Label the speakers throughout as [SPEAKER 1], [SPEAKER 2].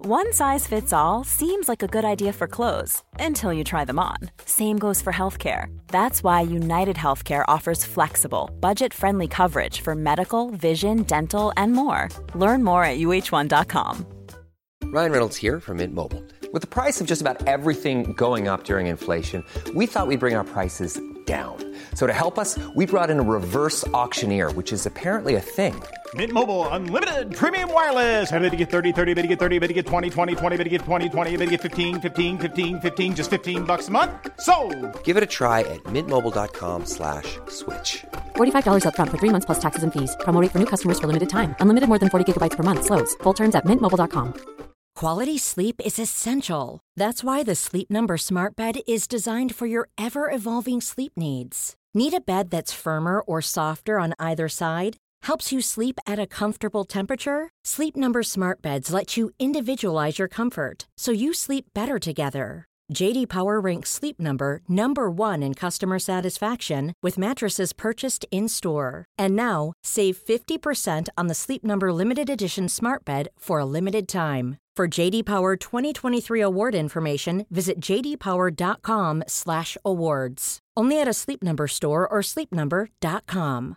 [SPEAKER 1] One size fits all seems like a good idea for clothes until you try them on. Same goes for healthcare. That's why United Healthcare offers flexible, budget-friendly coverage for medical, vision, dental, and more. Learn more at uh1.com.
[SPEAKER 2] Ryan Reynolds here from Mint Mobile. With the price of just about everything going up during inflation, we thought we'd bring our prices down. So to help us, we brought in a reverse auctioneer, which is apparently a thing.
[SPEAKER 3] Mint Mobile Unlimited Premium Wireless. How to get 30, 30, bit to get 30, bit to get 20, 20, 20, bit to get 20, 20, bit to get 15, 15, 15, 15, just $15 a month? Sold!
[SPEAKER 2] Give it a try at mintmobile.com/switch.
[SPEAKER 4] $45 up front for 3 months plus taxes and fees. Promo rate for new customers for limited time. Unlimited more than 40 gigabytes per month. Slows full terms at mintmobile.com.
[SPEAKER 5] Quality sleep is essential. That's why the Sleep Number Smart Bed is designed for your ever-evolving sleep needs. Need a bed that's firmer or softer on either side? Helps you sleep at a comfortable temperature? Sleep Number Smart Beds let you individualize your comfort, so you sleep better together. J.D. Power ranks Sleep Number #1 in customer satisfaction with mattresses purchased in-store. And now, save 50% on the Sleep Number Limited Edition Smart Bed for a limited time. For J.D. Power 2023 award information, visit jdpower.com/awards. Only at a Sleep Number store or sleepnumber.com.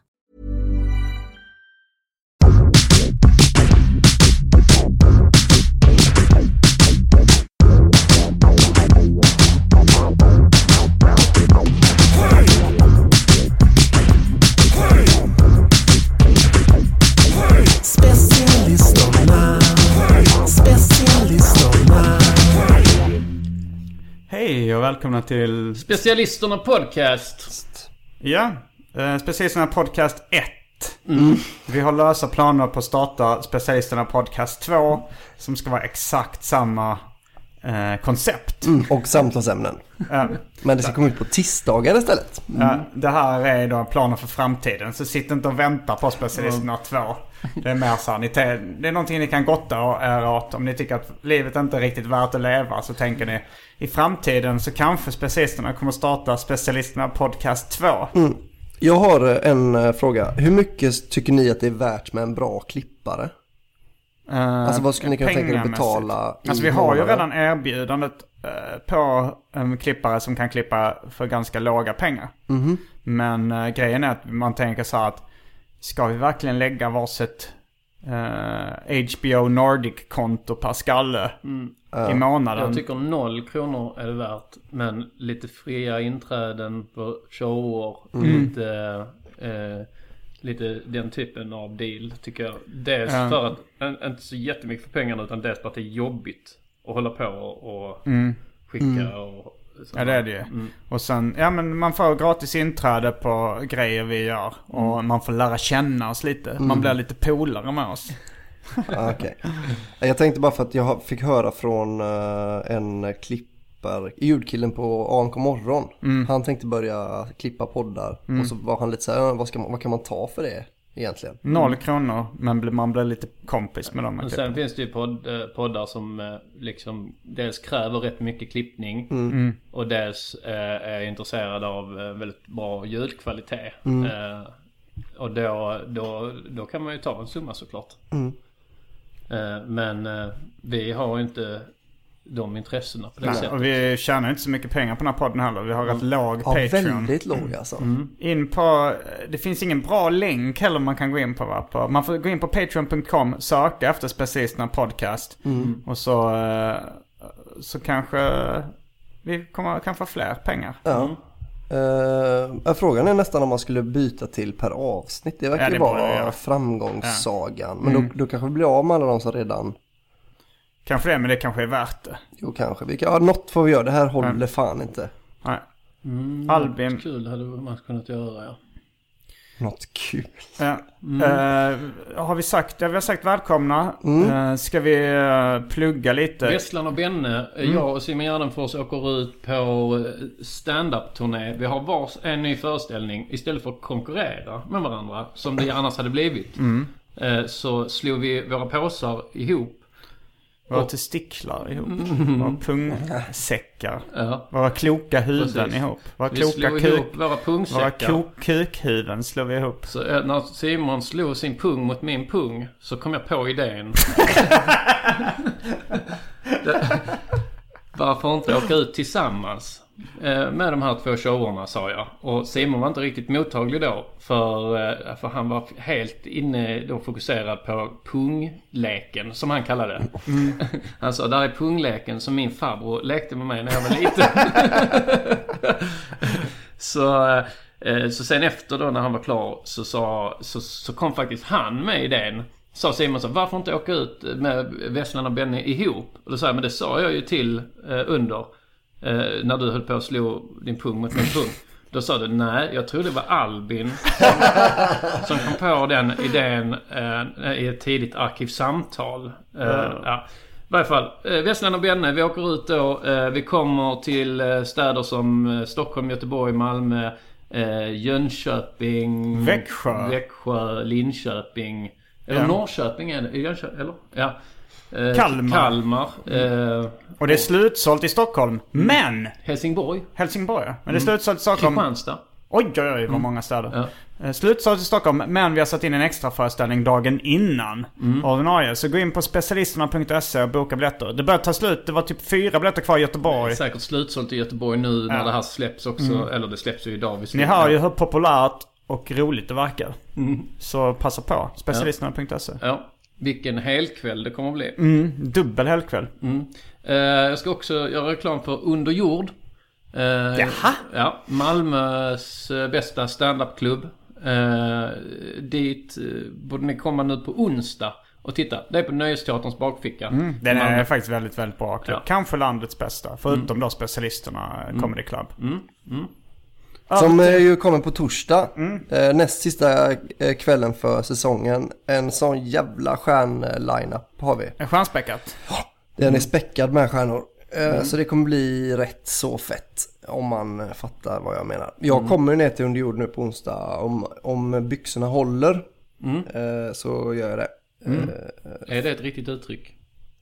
[SPEAKER 6] Hej och välkomna till
[SPEAKER 7] Specialisterna podcast.
[SPEAKER 6] Ja, Specialisterna podcast 1. Vi har lösa planer på att starta Specialisterna podcast 2, som ska vara exakt samma koncept.
[SPEAKER 8] Och samtalsämnen. Men det ska komma ut på tisdagar istället.
[SPEAKER 6] Det här är då planer för framtiden. Så sitt inte och vänta på Specialisterna 2. Det är mer så här, det är någonting ni kan gotta er åt. Om ni tycker att livet inte är riktigt värt att leva, så tänker ni i framtiden så kanske Specialisterna kommer starta Specialisterna podcast 2.
[SPEAKER 8] Jag har en fråga. Hur mycket tycker ni att det är värt med en bra klippare? Alltså vad skulle ni kunna tänka er att betala?
[SPEAKER 6] Alltså vi har ju redan erbjudandet på en klippare som kan klippa för ganska låga pengar. Men grejen är att man tänker så här att ska vi verkligen lägga varsitt HBO Nordic-konto per skalle i månaden?
[SPEAKER 7] Jag tycker 0 kronor är det värt, men lite fria inträden på shower, lite den typen av deal tycker jag. Dels för att inte så jättemycket för pengarna, utan dels för att det är jobbigt att hålla på och skicka och så.
[SPEAKER 6] Ja, det är det. Och sen, ja, men man får gratis inträde på grejer vi gör. Och man får lära känna oss lite. Man blir lite polare med oss.
[SPEAKER 8] Okej. Jag tänkte bara för att jag fick höra från en ljudkillen på AMK morgon. Han tänkte börja klippa poddar. Och så var han lite så här, vad kan man ta för det egentligen?
[SPEAKER 6] 0 kronor, men man blir lite kompis med dem.
[SPEAKER 7] Och sen finns det ju poddar som liksom dels kräver rätt mycket klippning och dels är intresserade av väldigt bra ljudkvalitet. Och då kan man ju ta en summa såklart. Men vi har ju inte de intressena på det sättet. Och
[SPEAKER 6] vi tjänar inte så mycket pengar på den här podden heller. Vi har rätt låg Patreon.
[SPEAKER 8] Väldigt låg alltså.
[SPEAKER 6] In på, det finns ingen bra länk heller man kan gå in på. Va? Man får gå in på patreon.com, söka efter Specialisterna podcast. Och så kanske vi kan få fler pengar.
[SPEAKER 8] Ja. Frågan är nästan om man skulle byta till per avsnitt. Det verkar ju vara framgångssagan. Men då kanske vi blir av med alla de som redan...
[SPEAKER 6] Kanske det, men det kanske är värt det.
[SPEAKER 8] Jo, kanske. Något får vi göra. Det här håller fan inte.
[SPEAKER 6] Nej. Albin.
[SPEAKER 7] Kul hade man kunnat göra, ja.
[SPEAKER 8] Något kul.
[SPEAKER 6] Har vi sagt välkomna. Ska vi plugga lite?
[SPEAKER 7] Vesslan och Benne, jag och Simon Gärdenfors åker ut på stand-up-turné. Vi har en ny föreställning. Istället för att konkurrera med varandra, som det annars hade blivit, så slog vi våra påsar ihop.
[SPEAKER 6] Våra testiklar ihop. Våra pungsäckar. Våra kloka huvuden ihop. Våra kloka
[SPEAKER 7] våra pungsäckar.
[SPEAKER 6] Våra kukhuvuden slår vi ihop.
[SPEAKER 7] Så när Simon slog sin pung mot min pung, så kom jag på idén varför inte åka ut tillsammans med de här 2 showerna, sa jag. Och Simon var inte riktigt mottaglig då. För han var helt inne då fokuserad på pungleken, som han kallade det. Han sa, där är pungleken som min farbror lekte med mig när jag var liten. Så sen efter då när han var klar så kom faktiskt han med idén. Sa Simon så, varför inte åka ut med Vesslan och Benny ihop? Och då sa jag, men det sa jag ju till under när du höll på att slå din pung mot min pung. Då sa du, nej, jag tror det var Albin som kom på den idén i ett tidigt arkivsamtal. Ja. I varje fall, Vesslan och Benny, vi åker ut då. Vi kommer till städer som Stockholm, Göteborg, Malmö, Jönköping, Växjö, Linköping. Eller Norrköping är det, Jönköping, eller? Ja. Kalmar.
[SPEAKER 6] Och det är slutsålt i Stockholm, men...
[SPEAKER 7] Helsingborg,
[SPEAKER 6] ja. Men det är slutsålt i Stockholm.
[SPEAKER 7] Kristianstad.
[SPEAKER 6] Oj, vad många städer. Slutsålt i Stockholm, men vi har satt in en extra föreställning dagen innan ordinarie. Så gå in på specialisterna.se och boka biljetter. Det börjar ta slut, det var typ 4 biljetter kvar i Göteborg.
[SPEAKER 7] Det är säkert slutsålt i Göteborg nu när det här släpps också. Eller det släpps ju idag.
[SPEAKER 6] Ni hör ju hur populärt och roligt det verkar. Så passa på, specialisterna.se.
[SPEAKER 7] Ja, vilken helkväll det kommer att bli.
[SPEAKER 6] Dubbel helkväll.
[SPEAKER 7] Jag ska också göra reklam för Under jord.
[SPEAKER 6] Jaha?
[SPEAKER 7] Ja, Malmös bästa stand-up-klubb. Dit borde ni komma nu på onsdag och titta. Det är på Nöjesteaterns bakficka.
[SPEAKER 6] Den är faktiskt väldigt, väldigt bra klubb. Ja. Kanske landets bästa, förutom då specialisterna Comedy Club.
[SPEAKER 8] Som ju kommer på torsdag. Näst sista kvällen för säsongen. En sån jävla stjärnline-up har vi.
[SPEAKER 6] En stjärnspäckat.
[SPEAKER 8] Den är späckad med stjärnor. Så det kommer bli rätt så fett. Om man fattar vad jag menar. Jag kommer ner till Under jord nu på onsdag. Om byxorna håller så gör jag det.
[SPEAKER 7] Är det ett riktigt uttryck?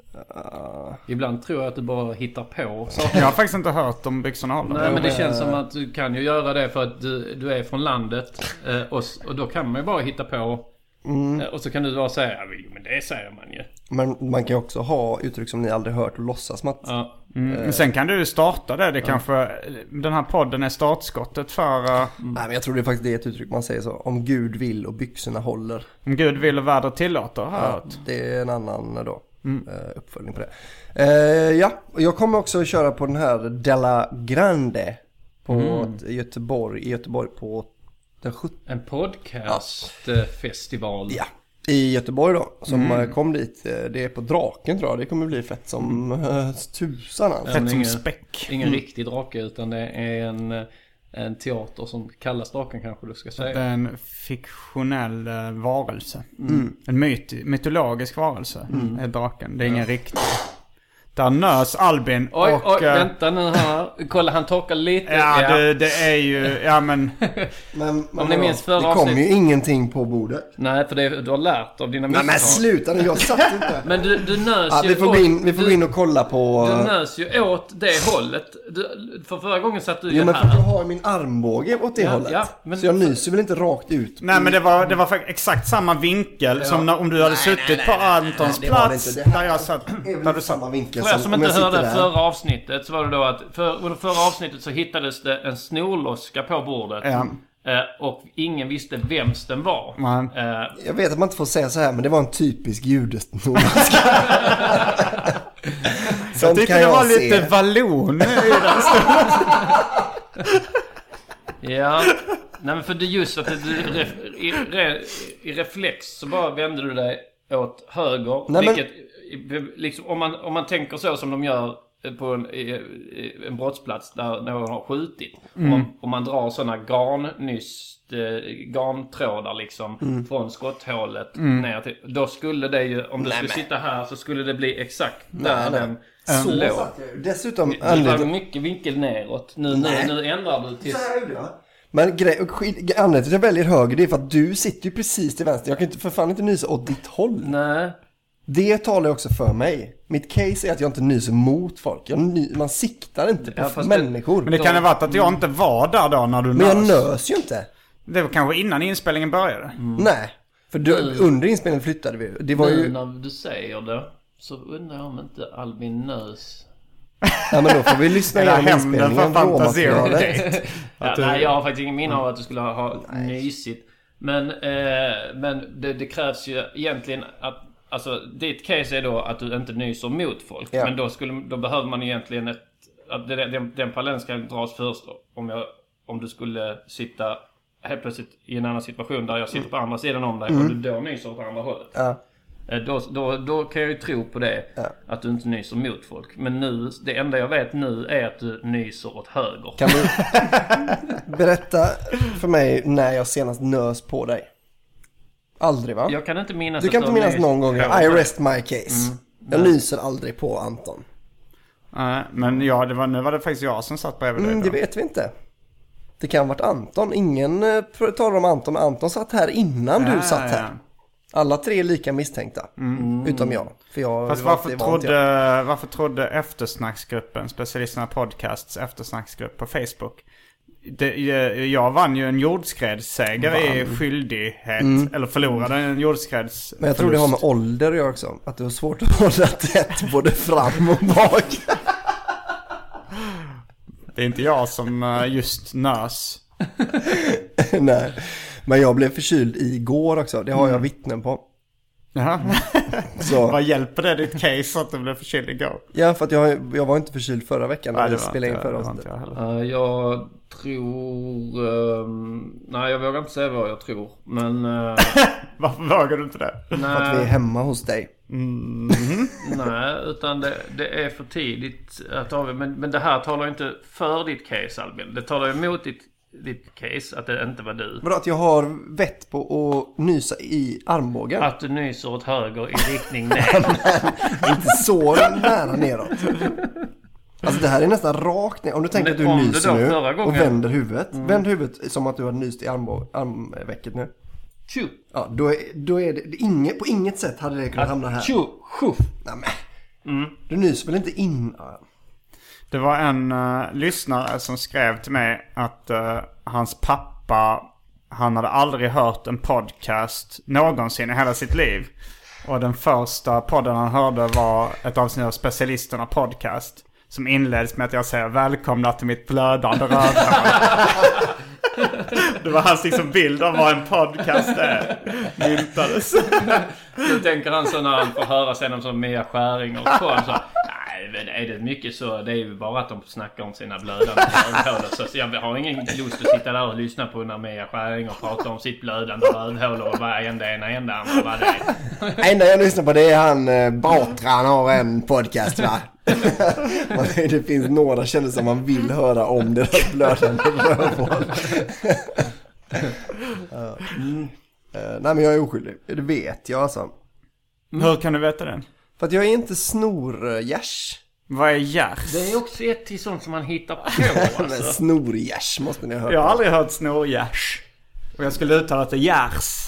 [SPEAKER 7] Ibland tror jag att du bara hittar på
[SPEAKER 6] saker. Jag har faktiskt inte hört om byxorna håller.
[SPEAKER 7] Nej, men det känns som att du kan ju göra det för att du är från landet. Och då kan man ju bara hitta på. Och så kan du bara säga, men det säger man ju.
[SPEAKER 8] Men man kan ju också ha uttryck som ni aldrig hört och låtsas Mats.
[SPEAKER 6] Sen kan du starta det kanske, den här podden är startskottet för...
[SPEAKER 8] Nej, men jag tror det faktiskt är ett uttryck man säger så. Om Gud vill och byxorna håller.
[SPEAKER 6] Om Gud vill och vädret tillåter, hört.
[SPEAKER 8] Det är en annan då. Uppföljning på det. Jag kommer också köra på den här Della Grande på i Göteborg på den 17.
[SPEAKER 7] En podcastfestival.
[SPEAKER 8] Ja, i Göteborg då. Som kom dit. Det är på Draken tror jag. Det kommer bli fett som tusan.
[SPEAKER 6] Fett som späck.
[SPEAKER 7] Ingen riktig drake utan det är en teater som kallas Draken kanske du ska säga.
[SPEAKER 6] Det är en fiktionell varelse. En mytologisk varelse är draken. Det är ingen riktig. Där nös Albin
[SPEAKER 7] oj, vänta nu här. Kolla, han torkar lite.
[SPEAKER 6] Ja, det är ju... Ja, men
[SPEAKER 7] om ni minns förra
[SPEAKER 8] det kommer ju ingenting på bordet.
[SPEAKER 7] Nej, för du har lärt av dina misstag.
[SPEAKER 8] Nej, men sluta nu, jag satt inte.
[SPEAKER 7] Men du nös ju
[SPEAKER 8] vi får gå in och kolla på...
[SPEAKER 7] Du nös ju åt det hållet. För förra gången satt du ju här.
[SPEAKER 8] Men för att jag har min armbåge åt det hållet. Ja, men så jag nyser väl inte rakt ut.
[SPEAKER 6] Nej, men det var exakt samma vinkel som om du hade suttit på Antons plats. Där jag satt. Där du
[SPEAKER 8] samma vinkel.
[SPEAKER 7] För jag som inte hörde förra avsnittet så var det då att under förra avsnittet så hittades det en snorloska på bordet. Och ingen visste vems den var.
[SPEAKER 8] Jag vet att man inte får säga så här, men det var en typisk judesnorloska.
[SPEAKER 6] Jag tyckte det var lite vallon i den snorloskan.
[SPEAKER 7] Ja. Nej, men för det är just att i reflex så bara vänder du dig åt höger. Nej, vilket liksom, om man tänker så som de gör på en brottsplats där någon har skjutit. Om man drar sådana garntrådar liksom från skotthålet ner till, då skulle det ju, om du skulle sitta här så skulle det bli exakt där den slår.
[SPEAKER 8] Dessutom
[SPEAKER 7] det var mycket vinkel neråt. Nu ändrar du till...
[SPEAKER 8] Men anledningen till att jag väljer höger, det är för att du sitter ju precis till vänster. Jag kan inte för fan inte nysa åt ditt håll.
[SPEAKER 7] Nej.
[SPEAKER 8] Det talar också för mig. Mitt case är att jag inte nyser mot folk. Man siktar inte på människor.
[SPEAKER 6] Men det kan ha varit att jag inte var där då när du nös.
[SPEAKER 8] Men jag nös ju inte.
[SPEAKER 6] Det var kanske innan inspelningen började.
[SPEAKER 8] Nej, för under inspelningen flyttade vi. Det var ju...
[SPEAKER 7] när du säger det så undrar jag om inte Albin nös
[SPEAKER 8] Ja, men då får vi lyssna igenom inspelningen.
[SPEAKER 6] Fantasier.
[SPEAKER 7] Nej, jag har faktiskt ingen minne av att du skulle ha nysigt. Men det krävs ju egentligen att... Alltså, ditt case är då att du inte nyser mot folk. Ja. Men då behöver man egentligen att den parallellen ska dras först. Om du skulle sitta helt plötsligt i en annan situation där jag sitter på andra sidan om dig och du då nyser på andra hållet. Ja. Då kan jag ju tro på det, att du inte nyser mot folk. Men nu, det enda jag vet nu är att du nyser åt höger.
[SPEAKER 8] Kan du berätta för mig när jag senast nös på dig? Aldrig, va?
[SPEAKER 7] Jag kan inte minnas.
[SPEAKER 8] Du kan inte minnas någon gång. I rest my case. Jag nyser aldrig på Anton.
[SPEAKER 6] Nej, men nu var det faktiskt jag som satt bredvid dig.
[SPEAKER 8] Det vet vi inte. Det kan ha varit Anton. Ingen talar om Anton, men Anton satt här innan du satt här. Alla tre är lika misstänkta. Utom jag. För jag
[SPEAKER 6] fast varför trodde eftersnacksgruppen, specialisterna podcasts eftersnacksgrupp på Facebook? Jag vann ju en jordskredsseger i skyldighet. Eller förlorade en jordskredsförlust.
[SPEAKER 8] Men jag tror det har med ålder jag också. Att det var svårt att hålla tätt både fram och bak.
[SPEAKER 6] Det är inte jag som just nös.
[SPEAKER 8] Nej. Men jag blev förkyld igår också. Det har jag vittnen på.
[SPEAKER 6] Jaha. Så. Vad hjälper det ditt case att du blev förkyld igår?
[SPEAKER 8] Ja, för att jag var inte förkyld förra veckan när vi spelade in förra avsnittet.
[SPEAKER 7] Jag tror... nej, jag vågar inte säga vad jag tror. Men...
[SPEAKER 6] Varför vågar du inte det?
[SPEAKER 8] För att vi är hemma hos dig.
[SPEAKER 7] Nej, utan det är för tidigt att avgöra. Men det här talar inte för ditt case, Albin. Det talar emot ditt case, att det inte var du.
[SPEAKER 8] Vadå, att jag har vett på att nysa i armbågen?
[SPEAKER 7] Att du nyser åt höger i riktning ner.
[SPEAKER 8] Inte så nära neråt. Alltså det här är nästan rakt ner. Om du tänker att du nyser nu och vänder huvudet. Vänd huvudet som att du har nyst i armvecket nu.
[SPEAKER 7] Tju.
[SPEAKER 8] Ja, då är det på inget sätt hade det kunnat hamna här.
[SPEAKER 7] Tju.
[SPEAKER 8] Nej, men. Du nyser väl inte in...
[SPEAKER 6] Det var en lyssnare som skrev till mig att hans pappa, han hade aldrig hört en podcast någonsin i hela sitt liv. Och den första podden han hörde var ett avsnitt av Specialisterna podcast, som inleds med att jag säger välkomna till mitt blödande rövhål. Det var hans liksom bild av vad en podcast är. Myntades.
[SPEAKER 7] Då tänker han så när han får höra sen om Mia Skäring och så. Men är det mycket så, det är ju bara att de snackar om sina blödande rövhål. Så jag har ingen lust att sitta där och lyssna på när Mia Skäring och prata om sitt blödande rövhål och vad än det enda andra vad det är.
[SPEAKER 8] Enda jag lyssnar på det är han Batran har en podcast, va? Det finns några källor som man vill höra om deras blödande rövhål. Nej, men jag är oskyldig. Det vet jag alltså.
[SPEAKER 6] Hur kan du veta det?
[SPEAKER 8] För att jag är inte snorgärs.
[SPEAKER 6] Vad är gärs?
[SPEAKER 7] Det är också ett till sånt som man hittar på. Alltså.
[SPEAKER 8] Snorgärs måste ni höra.
[SPEAKER 6] Jag har aldrig hört snorgärs. Och jag skulle uttala att det är gärs.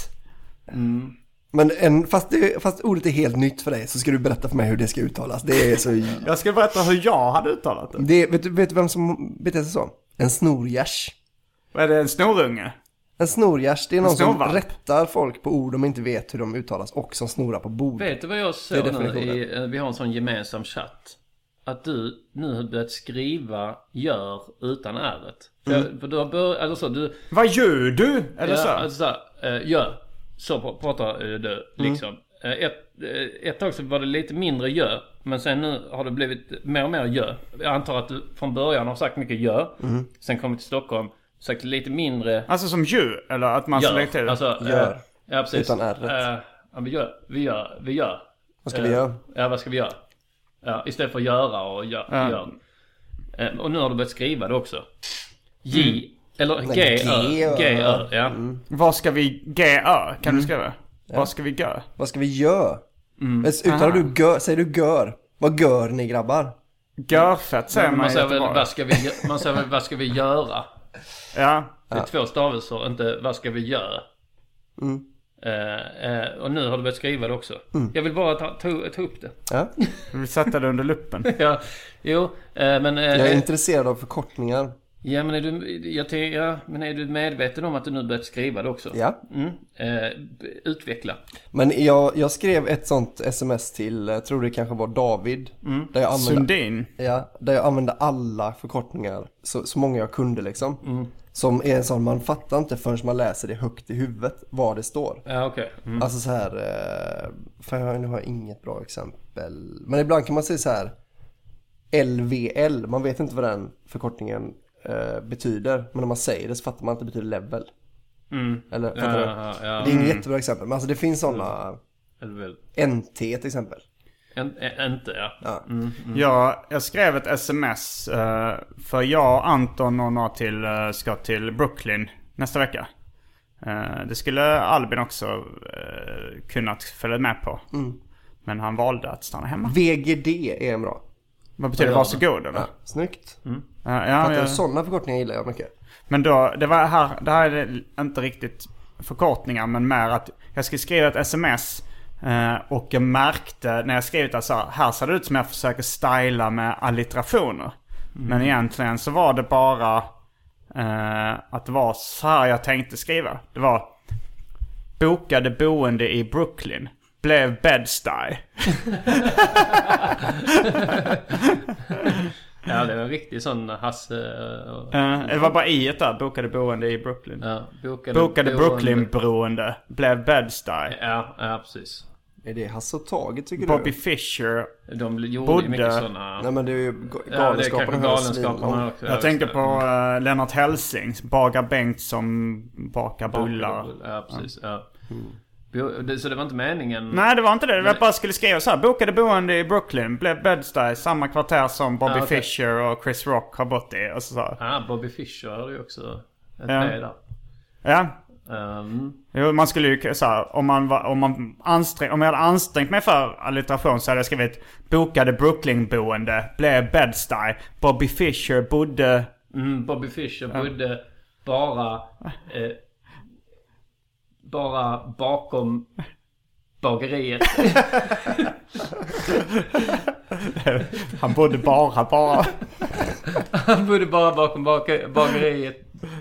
[SPEAKER 8] Men fast ordet är helt nytt för dig, så ska du berätta för mig hur det ska uttalas. Det är så...
[SPEAKER 6] Jag ska berätta hur jag hade uttalat det.
[SPEAKER 8] Vet du vem som beter sig så? En snorgärs.
[SPEAKER 6] Vad är det, en snorunge?
[SPEAKER 8] En snorgärs, det är någon som rättar folk på ord de inte vet hur de uttalas och som snorar på bord.
[SPEAKER 7] Vet du vad jag såg nu? Vi har en sån gemensam chatt. Att du nu har börjat skriva gör utan ärret. För du har börjat, eller så, du...
[SPEAKER 6] Vad gör du? Eller så?
[SPEAKER 7] Alltså, gör. Så pratar du liksom. Ett tag så var det lite mindre gör. Men sen nu har det blivit mer och mer gör. Jag antar att du från början har sagt mycket gör. Sen kom till Stockholm. Sagt lite mindre...
[SPEAKER 6] Alltså som djur? Eller att man selekterar?
[SPEAKER 7] Alltså,
[SPEAKER 8] gör.
[SPEAKER 7] Ja, precis.
[SPEAKER 8] Utan ärret.
[SPEAKER 7] Vi gör.
[SPEAKER 8] Vad ska vi göra?
[SPEAKER 7] Ja, vad ska vi göra? Ja, istället för göra och gör. Och nu har du börjat skriva det också. Eller G-Ö. Ja.
[SPEAKER 6] Vad ska vi G-Ö? Kan du skriva? Ja. Vad ska vi gö?
[SPEAKER 8] Vad ska vi göra? Uttalar du gör? Säger du gör? Vad gör ni, grabbar?
[SPEAKER 6] Görfett säger man.
[SPEAKER 7] Man säger väl vad ska vi göra?
[SPEAKER 6] Ja.
[SPEAKER 7] Det är 2 stavelser, inte vad ska vi göra. Och nu har du börjat skriva det också. Jag vill bara ta upp det.
[SPEAKER 8] Ja.
[SPEAKER 6] Vi sätter det under luppen.
[SPEAKER 7] Ja, jo, men...
[SPEAKER 8] jag är intresserad av förkortningar.
[SPEAKER 7] Ja, men är du medveten om att du nu börjat skriva det också?
[SPEAKER 8] Ja.
[SPEAKER 7] Utveckla.
[SPEAKER 8] Men jag skrev ett sånt sms till, jag tror det kanske var David. Där jag
[SPEAKER 6] Sundin.
[SPEAKER 8] Ja, där jag använde alla förkortningar. Så många jag kunde liksom. Som är en sån, man fattar inte förrän man läser det högt i huvudet vad det står.
[SPEAKER 7] Ja, okej.
[SPEAKER 8] Alltså så här, för nu har jag inget bra exempel. Men ibland kan man säga så här, LVL, man vet inte vad den förkortningen betyder. Men när man säger det så fattar man att det betyder level. Eller fattar du? Det är inget jättebra exempel, men alltså det finns sådana. NT till exempel.
[SPEAKER 7] Inte, ja.
[SPEAKER 6] Ja, jag skrev ett sms för jag och Anton och några till ska till Brooklyn nästa vecka. Det skulle Albin också kunnat följa med på. Men han valde att stanna hemma.
[SPEAKER 8] VGD är en bra.
[SPEAKER 6] Vad betyder det? Varsågod eller?
[SPEAKER 8] Ja, snyggt.
[SPEAKER 6] Ja.
[SPEAKER 8] Sådana förkortningar gillar jag mycket.
[SPEAKER 6] Men då, det här är inte riktigt förkortningar, men mer att jag skulle skriva ett sms och jag märkte när jag skrev det så här ser det ut som jag försöker styla med allitterationer. Men egentligen så var det bara att det var så här jag tänkte skriva. Det var bokade boende i Brooklyn. Blev Bed-Stuy.
[SPEAKER 7] Ja, det var en riktig sån Hasse...
[SPEAKER 6] det var bara i ett där. Bokade boende i Brooklyn.
[SPEAKER 7] Ja,
[SPEAKER 6] bokade Brooklyn-boende. Blev Bed-Stuy.
[SPEAKER 7] Ja, precis.
[SPEAKER 8] Är det Hasse och Taget tycker
[SPEAKER 6] Bobby
[SPEAKER 8] du?
[SPEAKER 6] Fischer.
[SPEAKER 7] De gjorde mycket såna...
[SPEAKER 8] Nej, men det är ju
[SPEAKER 7] Galenskaparna också.
[SPEAKER 6] Jag tänker på Lennart Hellsing. Bagar Bengtsson bakar bullar.
[SPEAKER 7] Ja, precis. Ja. Så det var inte meningen?
[SPEAKER 6] Nej, det var inte det. Det var bara skulle skriva så här. Bokade boende i Brooklyn. Blev Bed-Stuy. Samma kvarter som Bobby Fischer och Chris Rock har bott i. Och så.
[SPEAKER 7] Bobby Fischer hade ju också ett med där.
[SPEAKER 6] Ja. Jo, man skulle ju så här, om jag hade ansträngt mig för alliteration så hade jag skrivit bokade Brooklyn-boende. Blev Bed-Stuy. Bobby Fischer bodde...
[SPEAKER 7] Bobby Fischer bodde bara bakom bageriet.
[SPEAKER 6] Han bodde bara.
[SPEAKER 7] Han bodde bara bakom bageriet.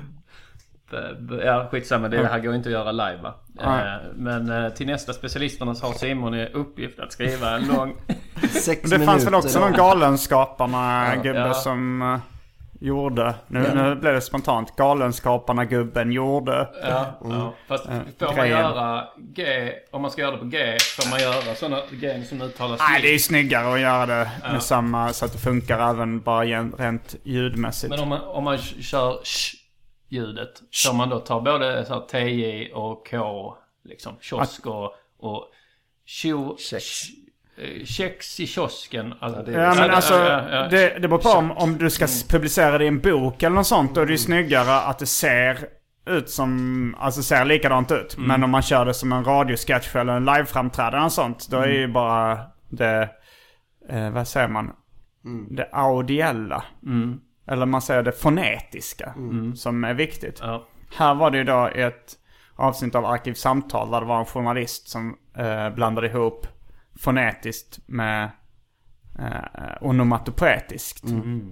[SPEAKER 7] Ja, skitsamma. Det här går inte att göra live, va? Men till nästa specialisterna så har Simon i uppgift att skriva en lång...
[SPEAKER 8] 6
[SPEAKER 6] det fanns väl också
[SPEAKER 8] då.
[SPEAKER 6] någon Galenskaparna-gubbe som... gjorde. Nu blev det spontant. Galenskaparna-gubben gjorde.
[SPEAKER 7] Ja. Fast får man göra G, om man ska göra det på G, får man göra sådana G som uttalas.
[SPEAKER 6] Nej, det är snygare att göra det med samma så att det funkar även bara rent ljudmässigt.
[SPEAKER 7] Men om man kör ljudet, så man då tar både så här TJ och K, liksom kiosk och kex i kiosken. Alltså,
[SPEAKER 6] det beror på om du ska publicera det i en bok eller något sånt. Då är det ju snyggare att det ser ut som, alltså ser likadant ut. Men om man kör det som en radiosketch eller en liveframträdande och sånt, då är ju bara det, vad säger man? Det audiella. Eller man säger det fonetiska som är viktigt. Här var det ju då ett avsnitt av Arkivsamtal där det var en journalist som blandade ihop fonetiskt med onomatopoetiskt.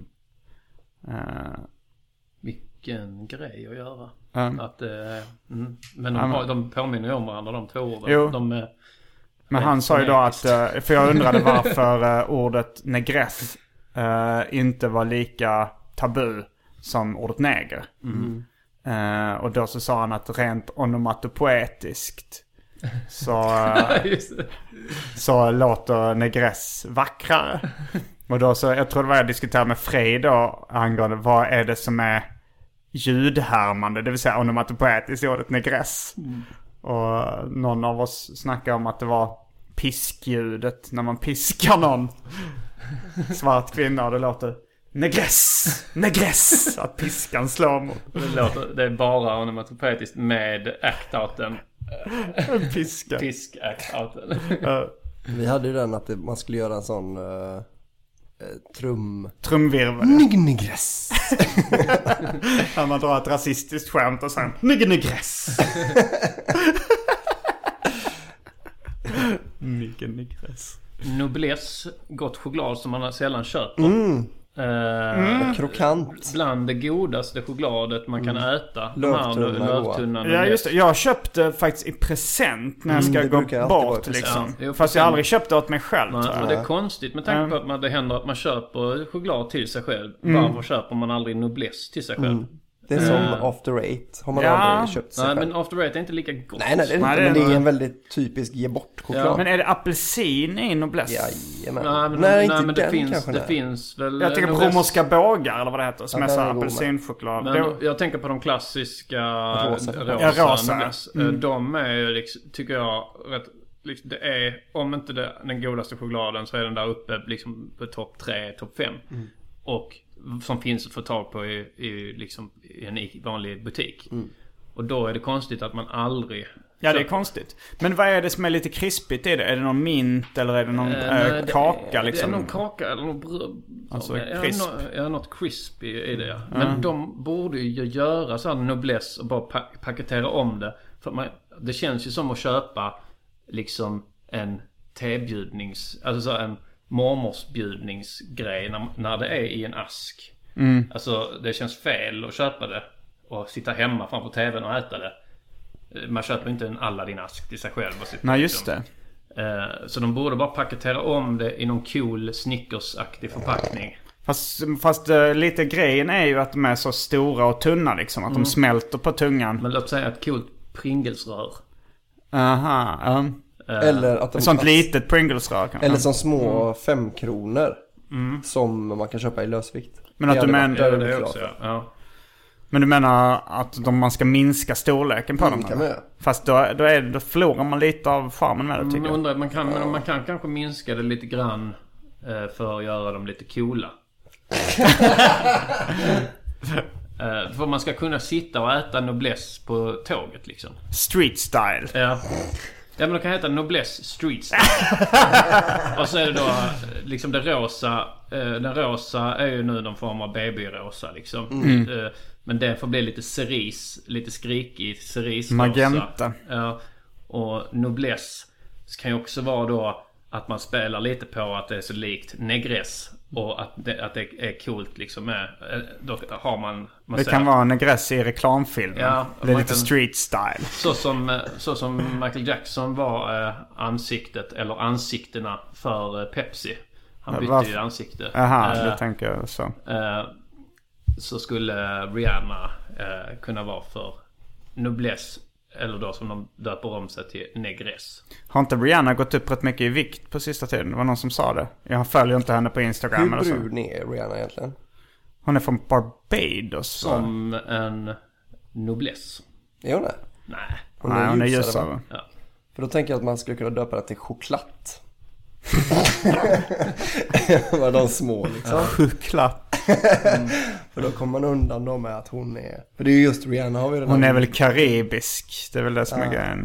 [SPEAKER 7] Vilken grej att göra. Men de påminner ju om varandra, de två orden.
[SPEAKER 6] Men han sa ju då att, för jag undrade varför ordet negress inte var lika tabu som ordet neger. Och då så sa han att rent onomatopoetiskt så låter negress vackrare. Och då så, jag tror det var jag diskuterade med Frej då angående vad är det som är ljudhärmande, det vill säga onomatopoetiskt i ordet negress. Och någon av oss snackade om att det var piskljudet när man piskar någon svart kvinna och det låter negress, att piskan slår mot.
[SPEAKER 7] Det är bara onomatopoetiskt med act-outen. Pisk-act-outen.
[SPEAKER 8] Vi hade ju den att man skulle göra en sån
[SPEAKER 6] trumvirvel.
[SPEAKER 8] Negress.
[SPEAKER 6] När man drar ett rasistiskt skämt och sen negress. Negress.
[SPEAKER 7] Noblesse, gott choklad som man sällan köper.
[SPEAKER 8] Krokant.
[SPEAKER 7] Bland det godaste chokladet man kan äta.
[SPEAKER 8] Lövtunna.
[SPEAKER 6] Ja, just det. Jag köpte faktiskt i present när jag ska gå bort liksom.
[SPEAKER 7] Ja,
[SPEAKER 6] fast jag aldrig köpte åt mig själv.
[SPEAKER 7] Och det är konstigt med tanke på att det händer att man köper choklad till sig själv. Varför köper man aldrig Noblesse till sig själv?
[SPEAKER 8] Det är som After Eight. Har man aldrig köpt sig
[SPEAKER 7] själv?
[SPEAKER 8] Nej,
[SPEAKER 7] men After Eight är inte lika gott.
[SPEAKER 8] Nej, det är det inte. Men det är en väldigt typisk ge bort-choklad.
[SPEAKER 6] Ja. Men är det apelsin i Noblesse?
[SPEAKER 8] Jajamän.
[SPEAKER 7] Nej, men det finns väl...
[SPEAKER 6] Jag tänker på romerska bågar eller vad det heter. Som är så apelsinchoklad.
[SPEAKER 7] Men jag tänker på de klassiska
[SPEAKER 6] rosa.
[SPEAKER 7] De är liksom, tycker jag, rätt... Liksom, det är, om inte den godaste chokladen så är den där uppe liksom på topp 3, topp 5. Och som finns att få tag på i en vanlig butik. Och då är det konstigt att man aldrig...
[SPEAKER 6] Ja, det är konstigt. Men vad är det som är lite krispigt i det? Är det någon mint eller är det någon kaka liksom?
[SPEAKER 7] Det är någon kaka eller någon bröd.
[SPEAKER 6] Alltså crisp.
[SPEAKER 7] Något crispy i det. Men de borde ju göra så här Noblesse och bara paketera om det. För det känns ju som att köpa liksom en alltså så en mormorsbjudningsgrej när det är i en ask. Alltså det känns fel att köpa det och sitta hemma framför tvn och äta det. Man köper inte en Aladdin-ask till sig själv.
[SPEAKER 6] Nej, just det.
[SPEAKER 7] Så de borde bara paketera om det i någon cool Snickers-aktig förpackning.
[SPEAKER 6] Fast lite grejen är ju att de är så stora och tunna liksom. Att de smälter på tungan.
[SPEAKER 7] Men låt säga ett coolt Pringles-rör.
[SPEAKER 6] Aha,
[SPEAKER 8] eller att de
[SPEAKER 6] sånt litet Pringles-rör kanske.
[SPEAKER 8] Eller som små 5 kronor som man kan köpa i lösvikt.
[SPEAKER 6] Men att du menar
[SPEAKER 7] det också, ja.
[SPEAKER 6] Men du menar att man ska minska storleken på dem?
[SPEAKER 8] Kan man göra.
[SPEAKER 6] Fast då förlorar man lite av charmen med det, tycker jag.
[SPEAKER 7] Undrar, man kan kanske minska det lite grann för att göra dem lite coola. För man ska kunna sitta och äta Noblesse på tåget liksom.
[SPEAKER 6] Street style.
[SPEAKER 7] Ja, men det kan heta Noblesse Street Style. Och så är det då liksom det rosa. Den rosa är ju nu någon form av babyrosa liksom. Men den får bli lite cerise, lite skrikig cerise.
[SPEAKER 6] Magenta.
[SPEAKER 7] Ja. Och Noblesse kan ju också vara då att man spelar lite på att det är så likt Negress. Och att det är coolt liksom med, då har man
[SPEAKER 6] det kan vara Negress i reklamfilmen.
[SPEAKER 7] Ja,
[SPEAKER 6] det är lite street style.
[SPEAKER 7] Så som Michael Jackson var ansiktet eller ansiktena för Pepsi. Han bytte ju ansikte.
[SPEAKER 6] Aha, det tänker jag så.
[SPEAKER 7] Så skulle Rihanna kunna vara för Noblesse. Eller då som de döper om sig till Negress.
[SPEAKER 6] Har inte Rihanna gått upp rätt mycket i vikt på sista tiden? Det var någon som sa det. Jag följer inte henne på Instagram.
[SPEAKER 8] Hur brun är Rihanna egentligen?
[SPEAKER 6] Hon är från Barbados.
[SPEAKER 7] Som en Noblesse.
[SPEAKER 8] Är hon det?
[SPEAKER 7] Nej.
[SPEAKER 8] Hon är
[SPEAKER 6] ljusare.
[SPEAKER 7] Ja.
[SPEAKER 8] För då tänker jag att man skulle kunna döpa det till choklad. Var de små liksom.
[SPEAKER 6] Choklad.
[SPEAKER 8] För då kommer man undan då med att hon är... För det är ju just Rihanna har vi redan...
[SPEAKER 6] Hon är väl karibisk. Det är väl det som är grejen.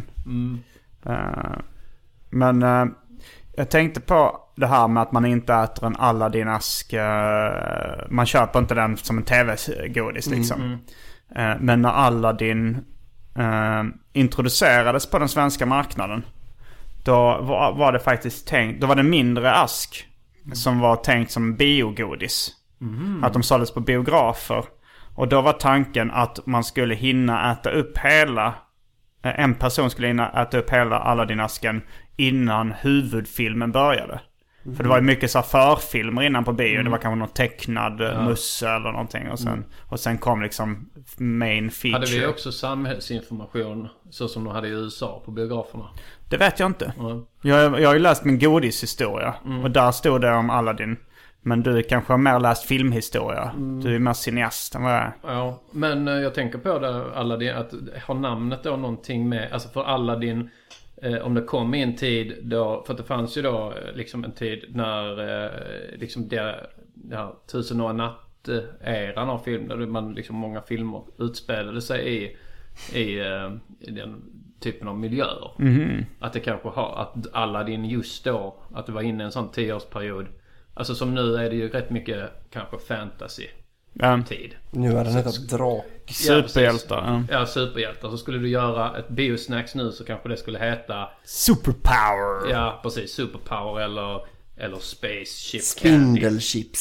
[SPEAKER 6] Men jag tänkte på det här med att man inte äter en Aladdin-ask. Man köper inte den som en tv-godis liksom. Men när Aladdin introducerades på den svenska marknaden, då var det faktiskt tänkt... Då var det mindre ask som var tänkt som biogodis. Att de såldes på biografer. Och då var tanken att man skulle hinna äta upp en person skulle hinna äta upp hela Aladdin-asken innan huvudfilmen började. För det var ju mycket så här förfilmer innan på bio. Det var kanske någon tecknad musse eller någonting. Och sen kom liksom main feature.
[SPEAKER 7] Hade vi också samhällsinformation så som de hade i USA på biograferna?
[SPEAKER 6] Det vet jag inte. Jag har ju läst min godishistoria. Och där stod det om Aladdin. Men du kanske har mer läst filmhistoria. Du är mer cineast än vad jag är.
[SPEAKER 7] Ja, men jag tänker på det, Aladdin, att har namnet då någonting med... Alltså för Aladdin, om det kom i en tid då... För att det fanns ju då liksom en tid när liksom det... Ja, 1000 och en natt-eran av film. Där man liksom många filmer utspelade sig i den typen av miljöer. Att det kanske har... Att Aladdin just då... Att det var inne en sån 10-årsperiod... Alltså som nu är det ju rätt mycket kanske fantasy-tid.
[SPEAKER 8] Nu är den ett drak.
[SPEAKER 6] Superhjältar.
[SPEAKER 7] Ja, superhjältar. Så skulle du göra ett biosnacks nu så kanske det skulle heta...
[SPEAKER 6] Superpower.
[SPEAKER 7] Ja, precis. Superpower eller Spaceship
[SPEAKER 8] Spindelchips.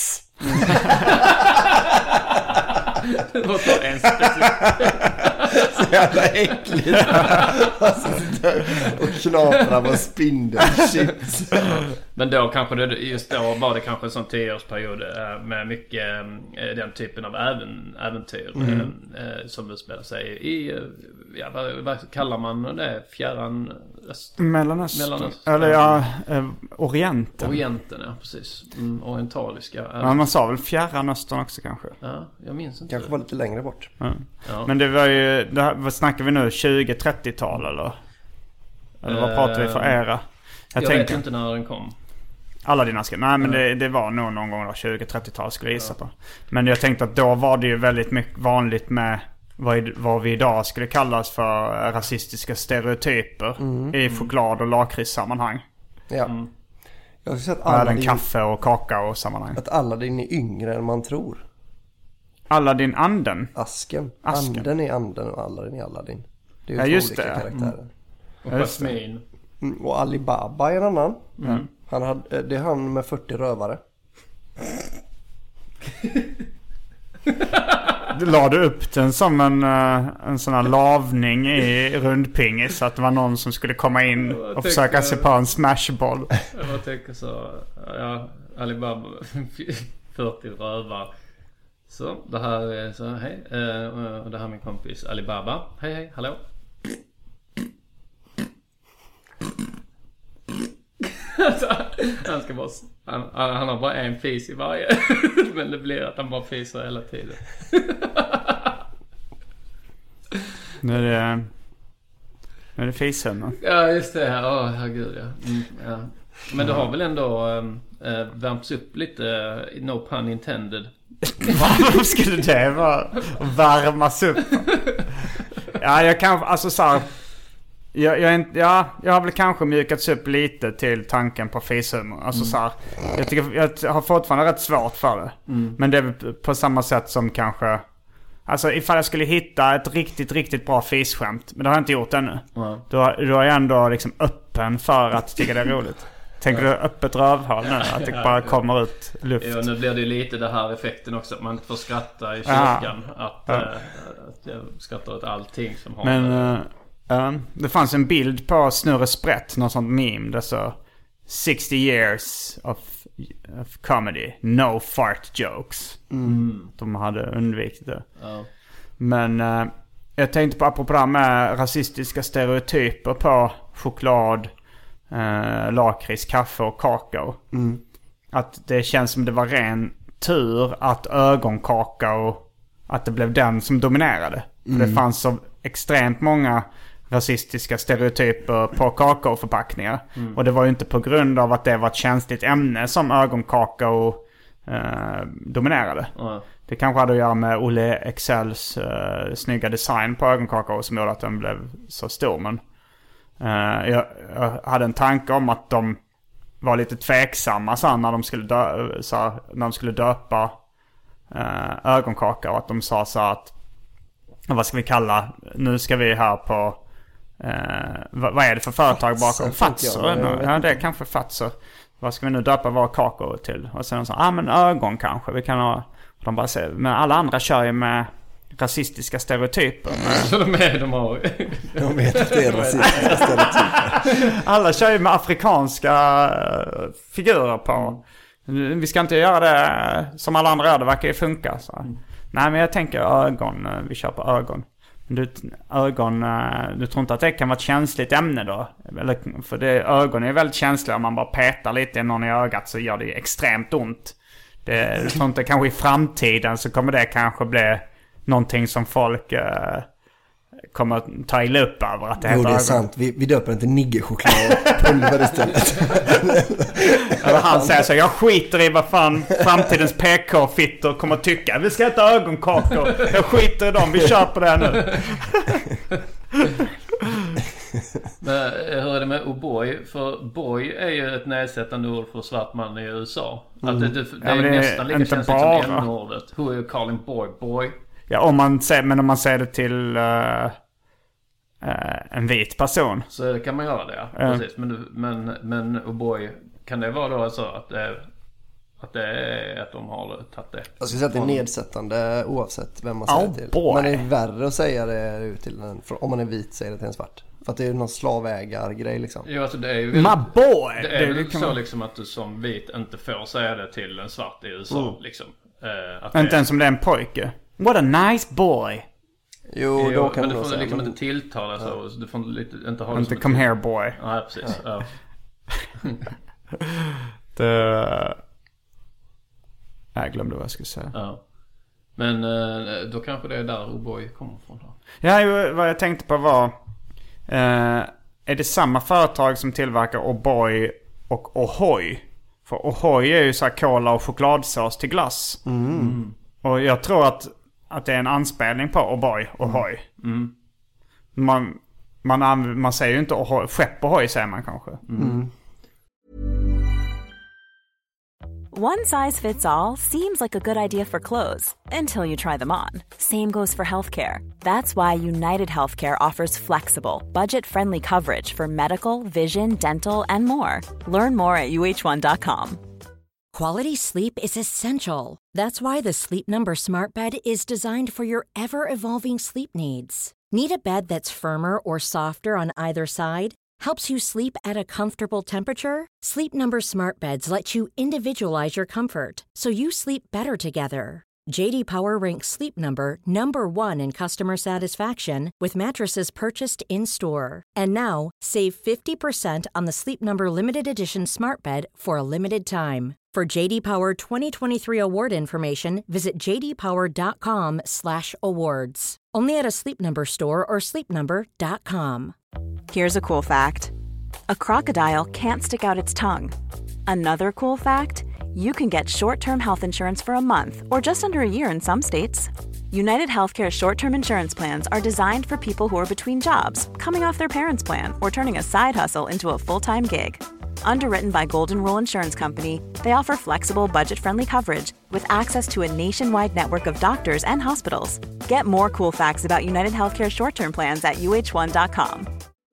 [SPEAKER 7] Det låter en specifik.
[SPEAKER 8] Så jävla äckligt. Alltså, och knaprar på spindelchips.
[SPEAKER 7] Men då kanske det, just då var det kanske en sån 10-årsperiod med mycket den typen av äventyr som utspelar sig i, vad kallar man det? Fjärran östern?
[SPEAKER 6] Mellanöstern. Eller Orienten.
[SPEAKER 7] Orienten, ja, precis. Orientaliska.
[SPEAKER 6] Ja, man sa väl fjärran östern också kanske.
[SPEAKER 7] Ja, jag minns inte.
[SPEAKER 8] Kanske var lite längre bort.
[SPEAKER 6] Ja. Men det var ju, vad snackar vi nu? 20-30-tal eller vad pratar vi för era?
[SPEAKER 7] Jag vet inte när den kom.
[SPEAKER 6] Alla dina skrev. Nej, men det var nog någon gång då 20-30-tal skulle jag gissa på. Men jag tänkte att då var det ju väldigt mycket vanligt med vad vi idag skulle kallas för rasistiska stereotyper i choklad- och lakritssammanhang.
[SPEAKER 8] Ja. Jag har sett Aladdin,
[SPEAKER 6] kaffe- och kakao-sammanhang.
[SPEAKER 8] att Aladdin är yngre än man tror.
[SPEAKER 6] Aladdin anden?
[SPEAKER 8] Asken. Anden är anden och Aladdin är Aladdin. Det är
[SPEAKER 6] ju just
[SPEAKER 8] olika
[SPEAKER 6] det.
[SPEAKER 8] karaktärer.
[SPEAKER 7] Och Jasmine.
[SPEAKER 8] Och Alibaba är en annan. Det är han med 40 rövare.
[SPEAKER 6] La du upp den som en sån här lavning i rundpingis, så att det var någon som skulle komma in och försöka se på en smashboll?
[SPEAKER 7] Jag tänker så, ja, Alibaba 40 rövar. Så det här är så, hej, och det här är min kompis Alibaba. Hej, hallå. Han ska bara, han har bara en fis i varje. Men det blir att han bara fiser hela tiden.
[SPEAKER 6] Nu är det fishummer.
[SPEAKER 7] Ja, just det. Herregud, ja. Ja. Men det har väl ändå värmts upp lite, no pun intended.
[SPEAKER 6] Varför skulle det vara värmas upp? Ja, jag kan, alltså så här, jag har väl kanske mjukats upp lite till tanken på fishumor. Alltså så här, jag har fortfarande rätt svårt för det. Men det är på samma sätt som kanske, alltså ifall jag skulle hitta ett riktigt bra fishskämt, men det har jag inte gjort ännu. Då är jag ändå liksom öppen för att tycka det är roligt. Tänker du öppet rövhål nu? Att det bara kommer ut luft?
[SPEAKER 7] Ja, nu blir det lite det här effekten också. Att man inte får skratta i kyrkan. Att jag skrattar åt allting som har...
[SPEAKER 6] Men det fanns en bild på Snurre Sprätt, något sånt meme. Det så 60 years of comedy, no fart jokes. De hade undvikit det. Men jag tänkte på, apropå det här med rasistiska stereotyper på choklad, lakrits, kaffe och kakao. Att det känns som det var ren tur att ögonkakao, att det blev den som dominerade. För det fanns så extremt många rasistiska stereotyper på kakaoförpackningar. Och det var ju inte på grund av att det var ett känsligt ämne som ögonkakao dominerade. Det kanske hade att göra med Olle Excels snygga design på ögonkakao som gjorde att den blev så stor. Men jag hade en tanke om att de var lite tveksamma så när de skulle döpa ögonkaka, och att de sa så att vad ska vi kalla, nu ska vi här på vad är det för företag bakom? Fatser? Ja, det är kanske Fatser. Vad ska vi nu döpa våra kakor till? Och sen sa men ögon kanske vi kan ha. Och de bara säger, men alla andra kör ju med rasistiska stereotyper.
[SPEAKER 7] Så de vet
[SPEAKER 8] att det är rasistiska stereotyper.
[SPEAKER 6] Alla kör ju med afrikanska figurer på. Vi ska inte göra det som alla andra gör, det verkar ju funka. Så. Nej, men jag tänker ögon, vi kör på ögon. Du tror inte att det kan vara ett känsligt ämne då? Eller, för ögon är väldigt känsliga. Om man bara petar lite någon i ögat så gör det extremt ont. Du tror inte kanske i framtiden så kommer det kanske bli någonting som folk kommer att ta illa upp över att det heter ögon.
[SPEAKER 8] Jo, det är sant. Vi döper inte niggerchoklad pulver istället.
[SPEAKER 6] Eller han säger så, jag skiter i vad fan framtidens PK-fitter kommer att tycka. Vi ska äta ögonkakor. Jag skiter i dem, vi kör på det nu.
[SPEAKER 7] Men hur är det med O'boy? För boy är ju ett nedsättande ord för svart man i USA. Att det är nästan lika känsligt som n-ordet. Who are you calling boy?
[SPEAKER 6] Ja, om man säger det till en vit person.
[SPEAKER 7] Så kan man göra det, ja. Precis. Men O'boy, kan det vara då så att Att det är att de har tagit det.
[SPEAKER 8] Jag skulle säga att det är nedsättande oavsett vem man säger till.
[SPEAKER 6] Boy.
[SPEAKER 8] Men det är värre att säga det ut till en, om man är vit säger det till en svart. För att det är någon slavägargrej liksom.
[SPEAKER 7] Jo, alltså det är ju
[SPEAKER 6] My boy!
[SPEAKER 7] Det är väl så liksom att du som vit inte får säga det till en svart i USA liksom.
[SPEAKER 6] Inte ens om det är en pojke. What a nice boy!
[SPEAKER 8] Jo, då kan
[SPEAKER 7] men
[SPEAKER 8] du
[SPEAKER 7] får
[SPEAKER 8] säga.
[SPEAKER 7] liksom inte tilltala så. Du får inte ha det
[SPEAKER 6] Inte
[SPEAKER 7] som
[SPEAKER 6] come here boy.
[SPEAKER 7] Ja, precis. Ja.
[SPEAKER 6] Jag glömde vad jag skulle säga.
[SPEAKER 7] Ja. Men då kanske det är där O'boy kommer från då.
[SPEAKER 6] Ja, vad jag tänkte på var... är det samma företag som tillverkar O'boy och O'hoy? För O'hoy är ju så här cola och chokladsås till glass. Och jag tror att det är en anspelning på O'boy, O'hoy. Man säger ju inte O'hoy, skepp O'hoy säger man kanske.
[SPEAKER 1] One size fits all seems like a good idea for clothes until you try them on. Same goes for healthcare. That's why United Healthcare offers flexible, budget-friendly coverage for medical, vision, dental, and more. Learn more at uh1.com.
[SPEAKER 5] Quality sleep is essential. That's why the Sleep Number Smart Bed is designed for your ever-evolving sleep needs. Need a bed that's firmer or softer on either side? Helps you sleep at a comfortable temperature? Sleep Number Smart Beds let you individualize your comfort so you sleep better together. JD Power ranks Sleep Number #1 in customer satisfaction with mattresses purchased in-store. And now, save 50% on the Sleep Number Limited Edition Smart Bed for a limited time. For JD Power 2023 award information, visit jdpower.com/awards. Only at a Sleep Number store or sleepnumber.com.
[SPEAKER 1] Here's a cool fact. A crocodile can't stick out its tongue. Another cool fact, you can get short-term health insurance for a month or just under a year in some states. United Healthcare short-term insurance plans are designed for people who are between jobs, coming off their parents' plan, or turning a side hustle into a full-time gig. Underwritten by Golden Rule Insurance Company, they offer flexible, budget-friendly coverage with access to a nationwide network of doctors and hospitals. Get more cool facts about United Healthcare short-term plans at uh1.com.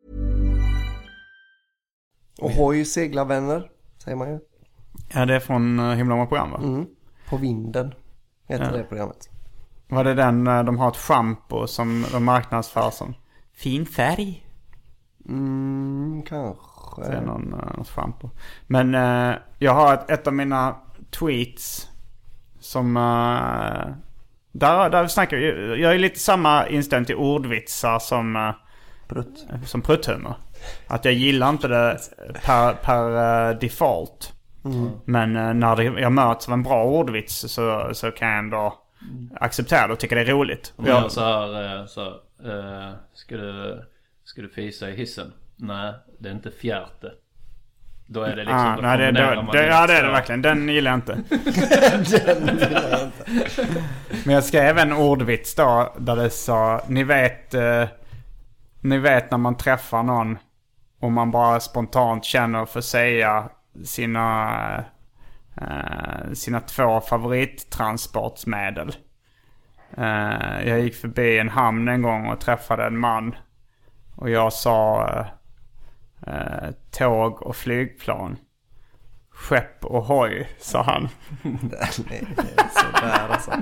[SPEAKER 8] O'hoy seglarvänner, säger man ju.
[SPEAKER 6] Ja, det är från Himla många program, va?
[SPEAKER 8] På vinden heter det programmet.
[SPEAKER 6] Var det den de har ett shampoo som de marknadsför som fin färg?
[SPEAKER 8] Kanske.
[SPEAKER 6] Det är något shampoo. Men jag har ett av mina tweets som... där snackar jag är lite samma inställning till ordvitsar som prutthumor. Att jag gillar inte det per default. Men när jag möts av en bra ordvits så kan jag ändå acceptera det och tycka det är roligt.
[SPEAKER 7] Om jag så här, ska du fisa i hissen? Nej, det är inte fjärte. Då är det liksom...
[SPEAKER 6] det är det verkligen. Den gillar jag inte. Men jag skrev en ordvits då där det sa, ni vet när man träffar någon och man bara spontant känner för att säga sina 2 favorittransportmedel. Jag gick förbi en hamn en gång och träffade en man och jag sa tåg och flygplan. Skepp och hoj, sa han.
[SPEAKER 8] Nej, sådär alltså.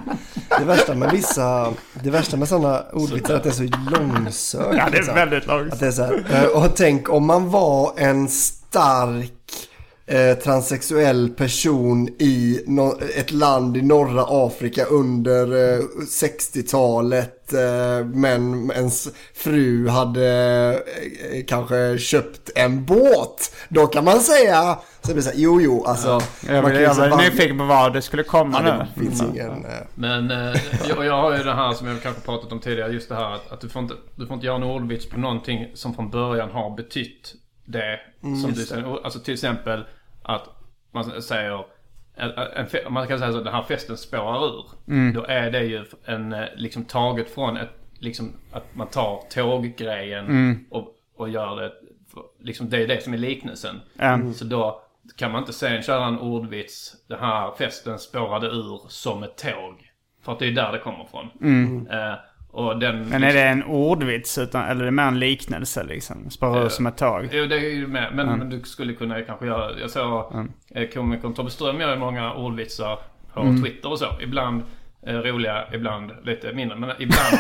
[SPEAKER 8] Det värsta med sådana ordvitsar är att det är så långsökt.
[SPEAKER 6] Ja, det är väldigt långsökt.
[SPEAKER 8] Att det är så här, och tänk om man var en stark transsexuell person i ett land i norra Afrika under 60-talet, men ens fru hade kanske köpt en båt. Då kan man säga så det blir så här, jo alltså
[SPEAKER 6] jag var nyfiken på vad det skulle komma nu.
[SPEAKER 8] Det finns ingen
[SPEAKER 7] men jag har ju det här som jag kanske pratat om tidigare, just det här att du får inte göra en ordvits på någonting som från början har betytt det som du säger. Alltså till exempel att man säger man kan säga så att den här festen spårar ur. Då är det ju liksom taget från liksom att man tar tåggrejen och gör det liksom, det är det som är liknelsen. Så då kan man inte köra en ordvits, den här festen spårade ur som ett tåg, för att det är där det kommer från. Och den,
[SPEAKER 6] men är det en ordvits eller är det mer en liknelse liksom? Spara som ett tag.
[SPEAKER 7] Jo, det är ju med. Men du skulle kunna kanske göra... Jag såg komikern Tobbe Ström gör många ordvitsar på Twitter och så. Ibland roliga, ibland lite mindre. Men ibland...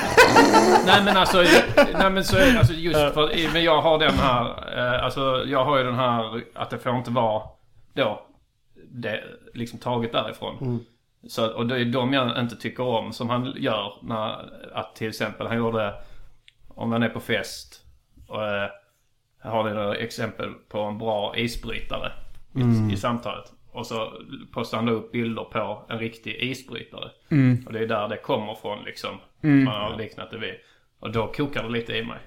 [SPEAKER 7] Men jag har den här... jag har ju den här att det får inte vara då det liksom taget därifrån. Så, och det är de jag inte tycker om som han gör att till exempel han gjorde om man är på fest och har det där exempel på en bra isbrytare i samtalet och så postar han upp bilder på en riktig isbrytare och det är där det kommer från liksom man har liknat det vid och då kokar det lite i mig.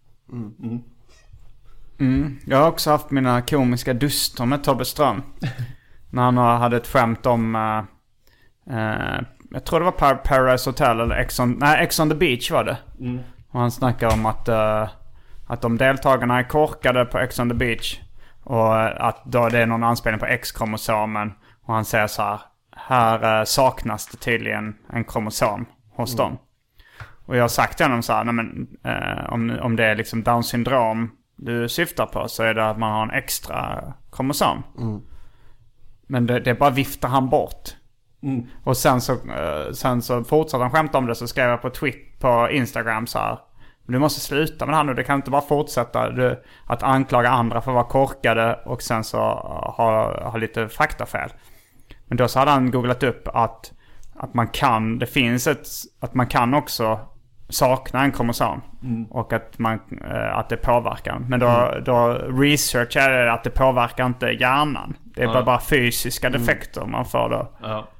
[SPEAKER 6] Jag har också haft mina komiska duster med Tobbe Ström när han hade ett skämt om jag tror det var Paradise Hotel eller Ex on the Beach var det. Och han snackar om att de deltagarna är korkade på Ex on the Beach och att då det är någon anspelning på X-kromosomen och han säger så här saknas det tydligen en kromosom hos dem. Och jag har sagt till honom så här, nej men om det är liksom Down syndrom du syftar på så är det att man har en extra kromosom. Men det bara viftar han bort. Och sen så fortsatte han skämta om det, så skrev jag på Instagram så här: du måste sluta med det här nu, det kan inte bara fortsätta att anklaga andra för att vara korkade och sen så ha lite faktafel. Men då så hade han googlat upp att man kan, att man kan också sakna en kromosom och att det påverkar. Men då researchade jag att det påverkar inte hjärnan. Det är bara fysiska defekter man får då.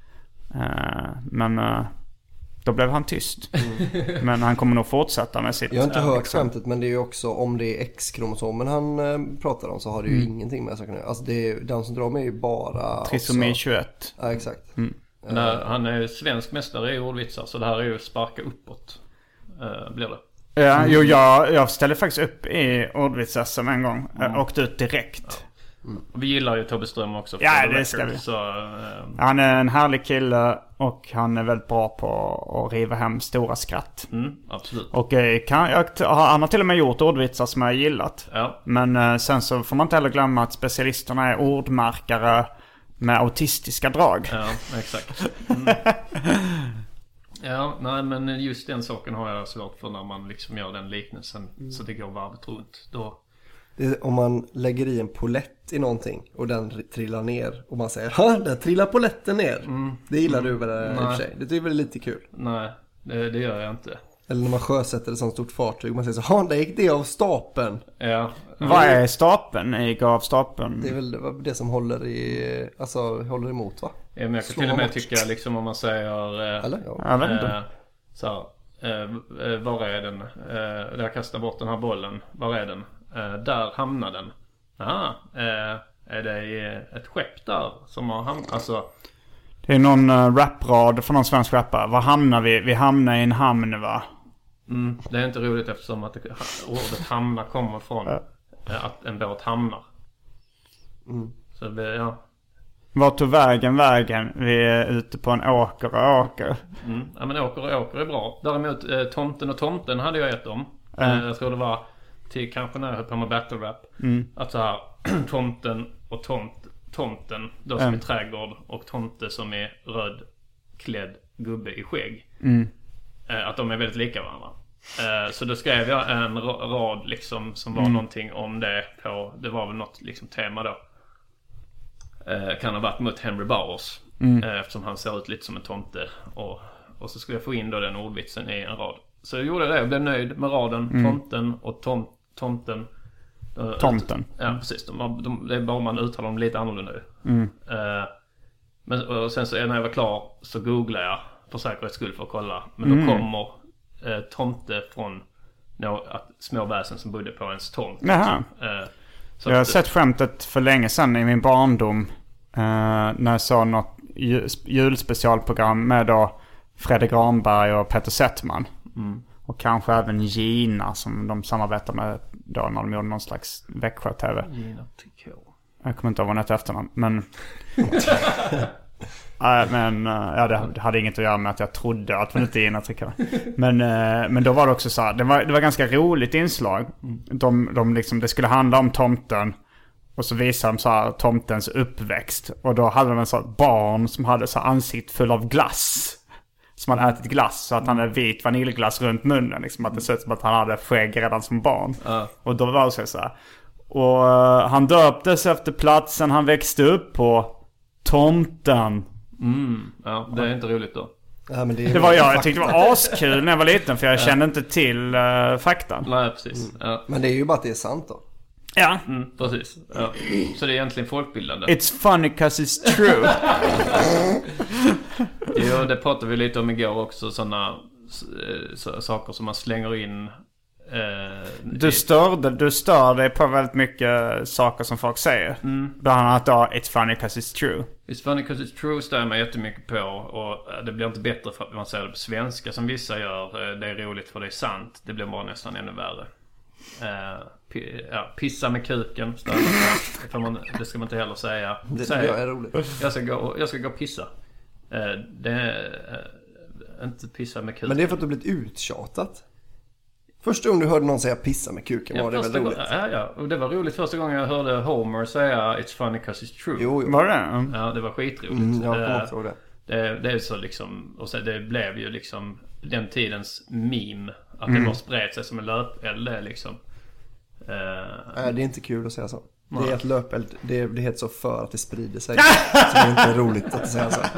[SPEAKER 6] Men då blev han tyst. Men han kommer nog fortsätta med sitt.
[SPEAKER 8] Jag har inte hört skämtet, men det är ju också om det är X-kromosomen han pratar om så har det ju ingenting med saken. Alltså Down syndrom är ju bara
[SPEAKER 6] trisomi 21.
[SPEAKER 8] Ja, exakt.
[SPEAKER 7] Han är svensk mästare i ordvitsar, så det här är ju sparka uppåt blir det.
[SPEAKER 6] Ja, jag ställde faktiskt upp i ordvitsar som en gång. Åkte ut direkt.
[SPEAKER 7] Vi gillar ju Tobbe Ström också.
[SPEAKER 6] Ja, det ska vi. Han är en härlig kille och han är väldigt bra på att riva hem stora skratt.
[SPEAKER 7] Absolut.
[SPEAKER 6] Och han har till och med gjort ordvitsar som jag har gillat.
[SPEAKER 7] Ja.
[SPEAKER 6] Men sen så får man inte heller glömma att specialisterna är ordmärkare med autistiska drag.
[SPEAKER 7] Ja, exakt. Ja, nej, men just den saken har jag svårt för när man liksom gör den liknelsen så det går varvet runt. Då...
[SPEAKER 8] Om man lägger i en polett i någonting och den trillar ner och man säger, där trillar poletten ner. Det gillar du väl i och för sig? Det tycker väl lite kul?
[SPEAKER 7] Nej, det gör jag inte.
[SPEAKER 8] Eller när man sjösätter ett sånt stort fartyg, man säger så, där gick det av stapeln.
[SPEAKER 7] Ja.
[SPEAKER 6] Vad är stapeln? Gick av stapeln?
[SPEAKER 8] Det är väl det som håller emot, va?
[SPEAKER 7] Ja, men jag kan till och med tycka liksom om man säger
[SPEAKER 8] eller? Ja.
[SPEAKER 6] Jag vet inte.
[SPEAKER 7] Var är den? Där jag kastar bort den här bollen. Var är den? Där hamnar den. Är det ett skepp där som har hamnat? Alltså...
[SPEAKER 6] Det är någon raprad från någon svensk rappare. Var hamnar vi? Vi hamnar i en hamn, va?
[SPEAKER 7] Det är inte roligt eftersom att ordet hamna kommer från att en båt hamnar. Så det, ja.
[SPEAKER 6] Vart tog vägen? Vi är ute på en åker.
[SPEAKER 7] Ja, men åker är bra. Däremot tomten och tomten hade jag gett om. Jag tror det var till kanske när jag höll på med battle rap. Att så här, tomten och tomten då som är trädgård och tomte som är rödklädd gubbe i skägg. Att de är väldigt lika varandra. Så då skrev jag en rad liksom som var någonting om det på, det var väl något liksom tema då. Kan ha varit mot Henry Bowers eftersom han ser ut lite som en tomte och så skulle jag få in då den ordvitsen i en rad. Så jag gjorde det, jag blev nöjd med raden tomten och tomten.
[SPEAKER 6] Tomten.
[SPEAKER 7] Ja, precis. Det är bara man uttalar dem lite annorlunda. Men och sen så när jag var klar så googlade jag för säkerhets skull för att kolla. Men då kommer tomte från små väsen som bodde på ens tomt.
[SPEAKER 6] Jaha. Jag har sett skämtet för länge sedan i min barndom. När jag såg något julspecialprogram med då Fredrik Granberg och Peter Settman. Och kanske även Gina som de samarbetar med då när de gjorde någon slags Växjö-tv.
[SPEAKER 7] Gina Tricot.
[SPEAKER 6] Jag kommer inte ihåg vad hon hette efternamn, men... Men det hade inget att göra med att jag trodde att man inte gillar trickarna. Men då var det också så här, det var ganska roligt inslag. De liksom, det skulle handla om tomten. Och så visade de så här tomtens uppväxt. Och då hade de en sån barn som hade så ansikt full av glass. Som hade ätit glass så att han hade vit vaniljglass runt munnen. Liksom, att det såg ut som att han hade skägg redan som barn. Och då var det så här. Och han döptes efter platsen han växte upp på. Tomten.
[SPEAKER 7] Ja, det är inte roligt då.
[SPEAKER 8] Ja, men
[SPEAKER 6] det var jag tyckte det var askul när jag var liten. För jag kände inte till faktan.
[SPEAKER 7] Nej, precis. Ja.
[SPEAKER 8] Men det är ju bara att det är sant då.
[SPEAKER 6] Ja.
[SPEAKER 7] Precis. Ja. Så det är egentligen folkbildande.
[SPEAKER 6] It's funny 'cause it's true.
[SPEAKER 7] Jo, det pratade vi lite om igår också. Sådana saker som man slänger in.
[SPEAKER 6] Du stör dig på väldigt mycket saker som folk säger. Bland annat då, it's funny 'cause it's true.
[SPEAKER 7] It's funny 'cause it's true stör man jättemycket på. Och det blir inte bättre för att man säger det på svenska som vissa gör. Det är roligt för det är sant. Det blir bara nästan ännu värre. Pissa med kuken stör man på. Det ska man inte heller säga.
[SPEAKER 8] Det är roligt.
[SPEAKER 7] Jag ska gå och pissa. Det är inte pissa med kuken.
[SPEAKER 8] Men det är för att du blivit uttjatat. Första gången du hörde någon säga pissa med kuken var det väl roligt?
[SPEAKER 7] Ja, och det var roligt första gången jag hörde Homer säga it's funny 'cause it's true.
[SPEAKER 8] Jo.
[SPEAKER 6] Var det?
[SPEAKER 7] Ja, det var skitroligt.
[SPEAKER 8] Jag kommer också ihåg det.
[SPEAKER 7] Det är så liksom, och så det blev ju liksom den tidens meme att det bara spred sig som en löpeld liksom.
[SPEAKER 8] Det är inte kul att säga så. Det är ett löpeld. Det heter så för att det sprider sig. Så det är inte roligt att säga så.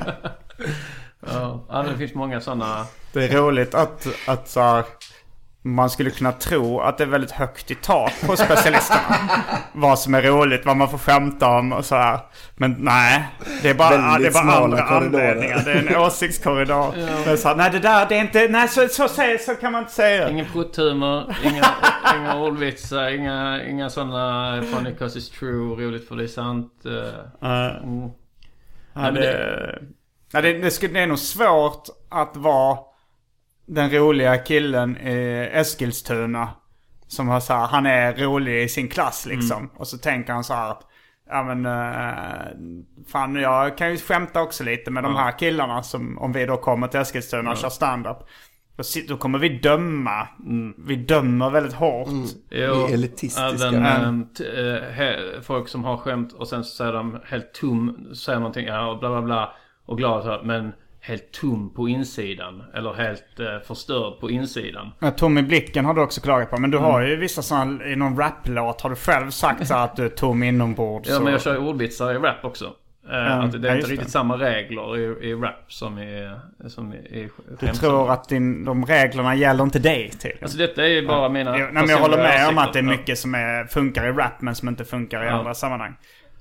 [SPEAKER 7] Ja, det finns många sådana.
[SPEAKER 6] Det är roligt att så här, man skulle kunna tro att det är väldigt högt i tak på specialisterna. Vad som är roligt, vad man får skämta om och så här. Men nej, det är bara andra anledningar. Det är en åsiktskorridor. Ja. Så här, nej, det där, det är inte, nej, så kan man inte säga.
[SPEAKER 7] Ingen prutthumor, inga ordvitsar, inga sådana funny 'cause it's true, roligt för det är sant.
[SPEAKER 6] Det är nog svårt att vara den roliga killen i Eskilstuna som har så här, han är rolig i sin klass liksom. Och så tänker han så här att ja men fan, jag kan ju skämta också lite med de här killarna som, om vi då kommer till Eskilstuna och kör stand-up. Då kommer vi döma. Vi dömer väldigt hårt.
[SPEAKER 8] Vi är elitistiska.
[SPEAKER 7] Folk som har skämt och sen så säger de helt säger någonting, och bla bla bla och glad så, men helt tom på insidan. Eller helt förstörd på insidan. Ja,
[SPEAKER 6] tom i blicken har du också klagat på. Men du har ju vissa sådana, i någon rap-låt har du själv sagt så att du är tom inombords.
[SPEAKER 7] Ja, men jag kör ordvitsar i rap också. Att det är inte riktigt samma regler i rap som i
[SPEAKER 6] du tror att de reglerna gäller inte dig till.
[SPEAKER 7] Alltså detta är ju bara mina...
[SPEAKER 6] men jag håller med om att det är mycket som funkar i rap men som inte funkar i andra sammanhang.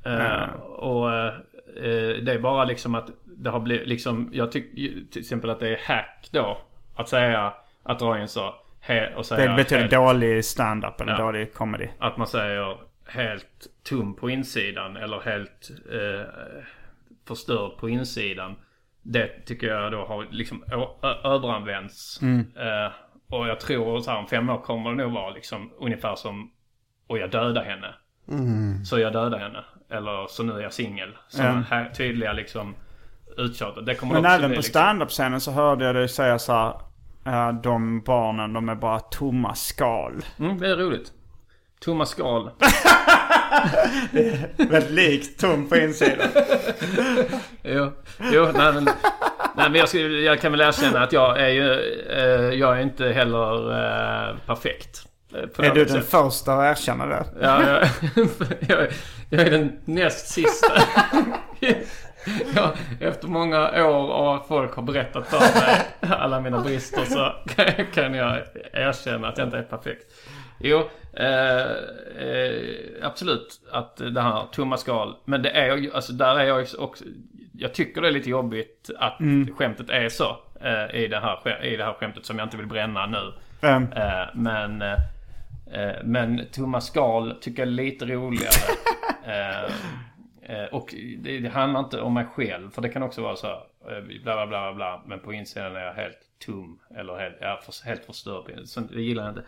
[SPEAKER 7] Det är bara liksom att det har blivit liksom, jag tycker till exempel att det är hack då att säga, att dra in så och säga,
[SPEAKER 6] det betyder dålig stand-up eller dålig comedy.
[SPEAKER 7] Att man säger helt tom på insidan eller helt förstörd på insidan. Det tycker jag då har liksom överanvänts. Och jag tror så här om 5 år kommer det nog vara liksom ungefär som och jag dödar henne. Så jag dödar henne. Eller så nu är jag singel. Som här tydliga liksom uttjatat. Det kommer.
[SPEAKER 6] Men även på stand-up-scenen så hörde jag dig säga så här, de barnen, de är bara tomma skal.
[SPEAKER 7] Det är roligt. Tomma skal.
[SPEAKER 6] Det är väldigt likt tom på insidan.
[SPEAKER 7] Jo, nej men jag kan väl erkänna att jag är inte heller perfekt.
[SPEAKER 6] Är du den första att erkänna det?
[SPEAKER 7] Ja, jag är den näst sista. Efter många år av att folk har berättat för mig alla mina brister så kan jag erkänna att jag inte är perfekt. Jo, absolut att det här tomma skal. Men det är alltså där är jag också. Jag tycker det är lite jobbigt att skämtet är så i det här skämtet som jag inte vill bränna nu. Men tomma skal tycker jag är lite roligare. Och det handlar inte om mig själv, för det kan också vara så bla bla bla bla, men på insidan är jag helt tom eller helt förstörd. Så det gillar jag inte.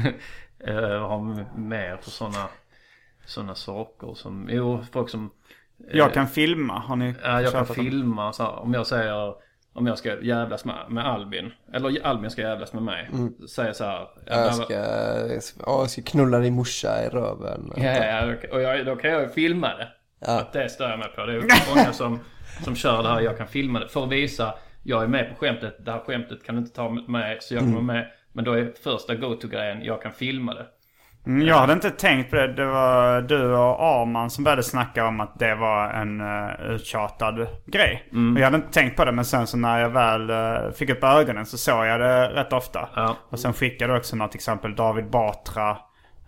[SPEAKER 7] Jag har mer på såna saker som folk som
[SPEAKER 6] Jag kan filma, har ni
[SPEAKER 7] jag kan filma, så om jag säger, om jag ska jävlas med Albin, eller Albin ska jävlas med mig, säger så här,
[SPEAKER 8] jag ska knulla din morsa i röven.
[SPEAKER 7] Och då kan jag filma det. Att det stör jag mig på. Det är många som kör det här, jag kan filma det för att visa, jag är med på skämtet, det här skämtet kan du inte ta med, så jag kommer med. Men då är första go-to-grejen, jag kan filma det.
[SPEAKER 6] Jag hade inte tänkt på det. Det var du och Arman som började snacka om att det var en uttjatad grej. Och jag hade inte tänkt på det, men sen så när jag väl fick upp ögonen så såg jag det rätt ofta. Och sen skickade jag också till exempel David Batra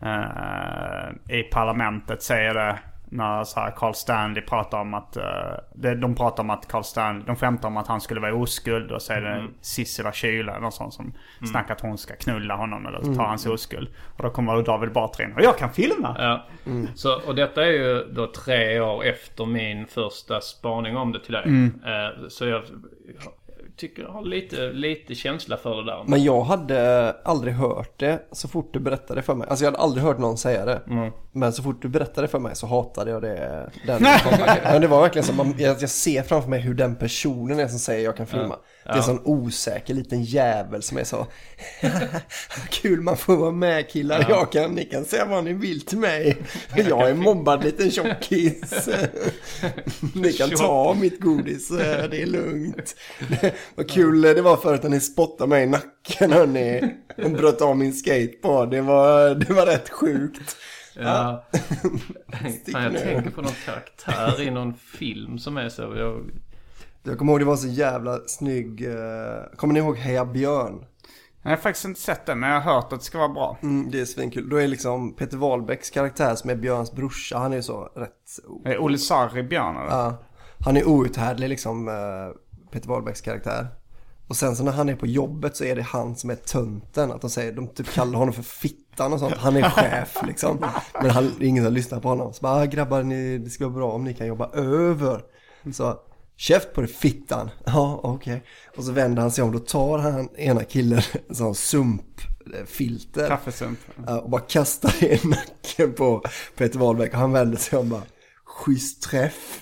[SPEAKER 6] i parlamentet säger det. När så här Carl Stanley pratar om att de pratar om att Carl Stanley, de skämtar om att han skulle vara oskuld, och så är det Sissela Kyla eller någon sån som snackar att hon ska knulla honom eller ta hans oskuld, och då kommer David Batra in och jag kan filma.
[SPEAKER 7] Så, och detta är ju då 3 år efter min första spaning om det till dig. Så jag tycker jag har lite känsla för det där.
[SPEAKER 8] Men jag hade aldrig hört det så fort du berättade för mig. Alltså jag hade aldrig hört någon säga det. Men så fort du berättade för mig så hatade jag det. Men det var verkligen som jag ser framför mig hur den personen är som säger jag kan filma. Det är en sån osäker liten jävel som är så kul, man får vara med killar. Ni kan säga vad ni vill till mig. Jag är mobbad liten tjockis. Ni kan ta mitt godis, det är lugnt. Vad kul det var för att ni spottade mig i nacken, hörni. Och bröt av min skateboard. Det var rätt sjukt.
[SPEAKER 7] Jag tänker på någon karaktär i någon film som är så.
[SPEAKER 8] Jag kommer ihåg det var så jävla snygg. Kommer ni ihåg Heja Björn?
[SPEAKER 6] Jag har faktiskt inte sett det, men jag har hört att det ska vara bra.
[SPEAKER 8] Det är svinkul. Då är liksom Peter Wahlbecks karaktär som är Björns brorsa. Han är så rätt...
[SPEAKER 6] Är Olle Sarri Björn eller?
[SPEAKER 8] Ja, han är outhärdlig liksom, Peter Wahlbecks karaktär. Och sen så när han är på jobbet så är det han som är tönten. Att de typ kallar honom för fittan och sånt. Han är chef liksom. Men det är ingen som lyssnar på honom. Så bara, grabbar, det ska vara bra om ni kan jobba över. Så, käft på det, fittan. Ja, okej. Och så vänder han sig om. Då tar han ena killen en sån sumpfilter.
[SPEAKER 6] Kaffesump.
[SPEAKER 8] Och bara kastar i nacken på Peter Wahlbeck. Och han vänder sig om bara, schysst träff.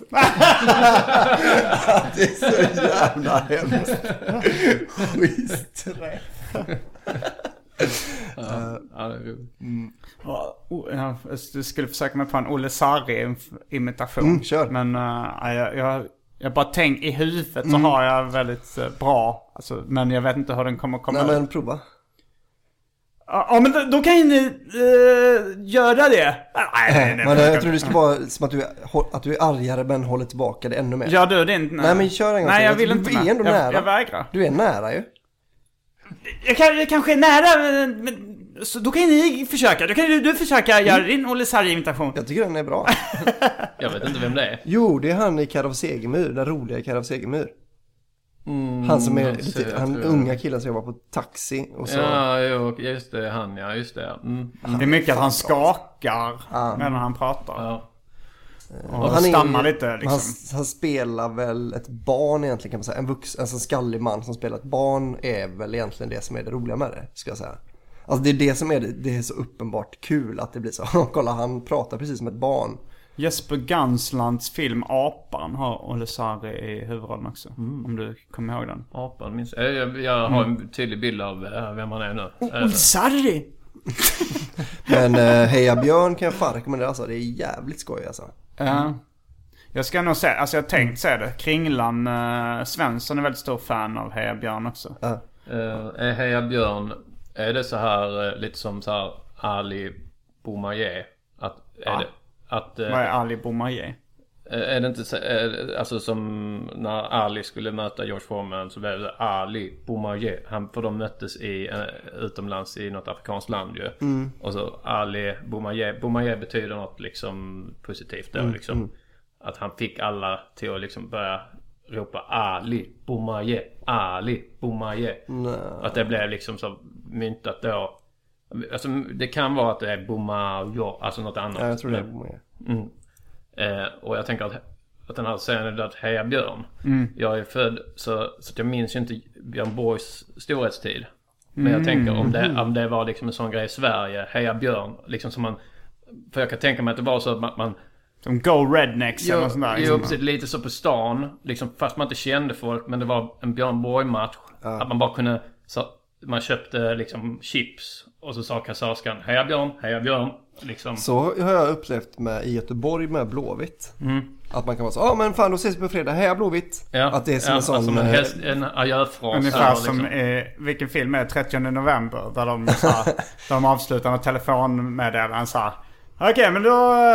[SPEAKER 8] Det är så jävla hemskt. Schysst träff.
[SPEAKER 6] Du skulle försöka mig på en Olle Sarri-imitation.
[SPEAKER 8] Kör.
[SPEAKER 6] Men jag bara tänk i huvudet så har jag väldigt bra. Alltså, men jag vet inte hur den kommer komma.
[SPEAKER 8] Nej, men prova.
[SPEAKER 6] Ja, men då kan ni göra det. Nej,
[SPEAKER 8] men jag tror det ska vara som att du är argare men håller tillbaka det ännu mer.
[SPEAKER 6] Ja, det är inte.
[SPEAKER 8] Nej, men kör en gång.
[SPEAKER 6] Nej, jag vill inte.
[SPEAKER 8] Du är ändå nära.
[SPEAKER 6] Jag vägrar.
[SPEAKER 8] Du är nära ju.
[SPEAKER 6] Jag kanske är nära, men så då kan ni försöka. Då kan du försöka göra din Olle Sarri-imitation.
[SPEAKER 8] Jag tycker den är bra.
[SPEAKER 7] Jag vet inte vem det är.
[SPEAKER 8] Jo, det är han i Karl av Segemyhr, den roliga Karl av Segemyhr. Han som är han unga killen som jobbar på taxi och så.
[SPEAKER 7] Ja, just det, han, ja, just det.
[SPEAKER 6] Det är mycket att han skakar när han pratar.
[SPEAKER 7] Ja.
[SPEAKER 6] Och han stammar lite liksom.
[SPEAKER 8] Han spelar väl ett barn egentligen, kan man säga. En skallig man som spelar ett barn är väl egentligen det som är det roliga med det, ska jag säga. Alltså det är det som är det är så uppenbart kul att det blir så. Kolla, han pratar precis som ett barn.
[SPEAKER 6] Jesper Ganslands film Apan har Olle Sarri i huvudrollen också. Om du kommer ihåg den.
[SPEAKER 7] Apan minns jag har en tydlig bild av vem han är nu.
[SPEAKER 6] Olle Sarri!
[SPEAKER 8] Men Heja Björn kan jag fan rekommendera, alltså. Det är jävligt skoj alltså.
[SPEAKER 6] Jag ska nog säga, alltså jag tänkt säga det. Kringlan Svensson är väldigt stor fan av Heja Björn också.
[SPEAKER 7] Heja Björn, är det så här lite som så här Ali Boumaier? Vad
[SPEAKER 6] är Ali Boumaier?
[SPEAKER 7] Är det inte alltså som när Ali skulle möta George Foreman så blev det Ali Boumaier. För de möttes utomlands i något afrikanskt land ju. Och så Ali Boumaier. Boumaier betyder något liksom positivt då liksom. Att han fick alla till att liksom börja ropa Ali Boumaier, Ali Boumaier. Att det blev liksom så myntat då. Alltså det kan vara att det är Boumaier, alltså något annat.
[SPEAKER 8] Ja, jag tror det är Boumaier.
[SPEAKER 7] Och jag tänker att den här scenen att Heja Björn. Jag är född så att jag minns ju inte Björn Borgs storhetstid. Men jag tänker om det var liksom en sån grej i Sverige, Heja Björn, liksom som man, för jag kan tänka mig att det var så att man
[SPEAKER 6] Som Go Rednecks eller något sånt där.
[SPEAKER 7] Jo, precis. Lite så på stan. Liksom, fast man inte kände folk. Men det var en Björn Borg-match. Att man bara kunde... Så, man köpte liksom chips. Och så sa kassörskan, heja Björn. Liksom.
[SPEAKER 8] Så har jag upplevt i Göteborg med Blåvitt. Att man kan vara så, men fan då ses vi på fredag, heja Blåvitt.
[SPEAKER 7] Ja.
[SPEAKER 8] Att det är som en sån...
[SPEAKER 7] en adjöfras.
[SPEAKER 6] Ungefär som vilken film är 30 november. Där de avslutar med telefonmeddelanden så här. Okej, men då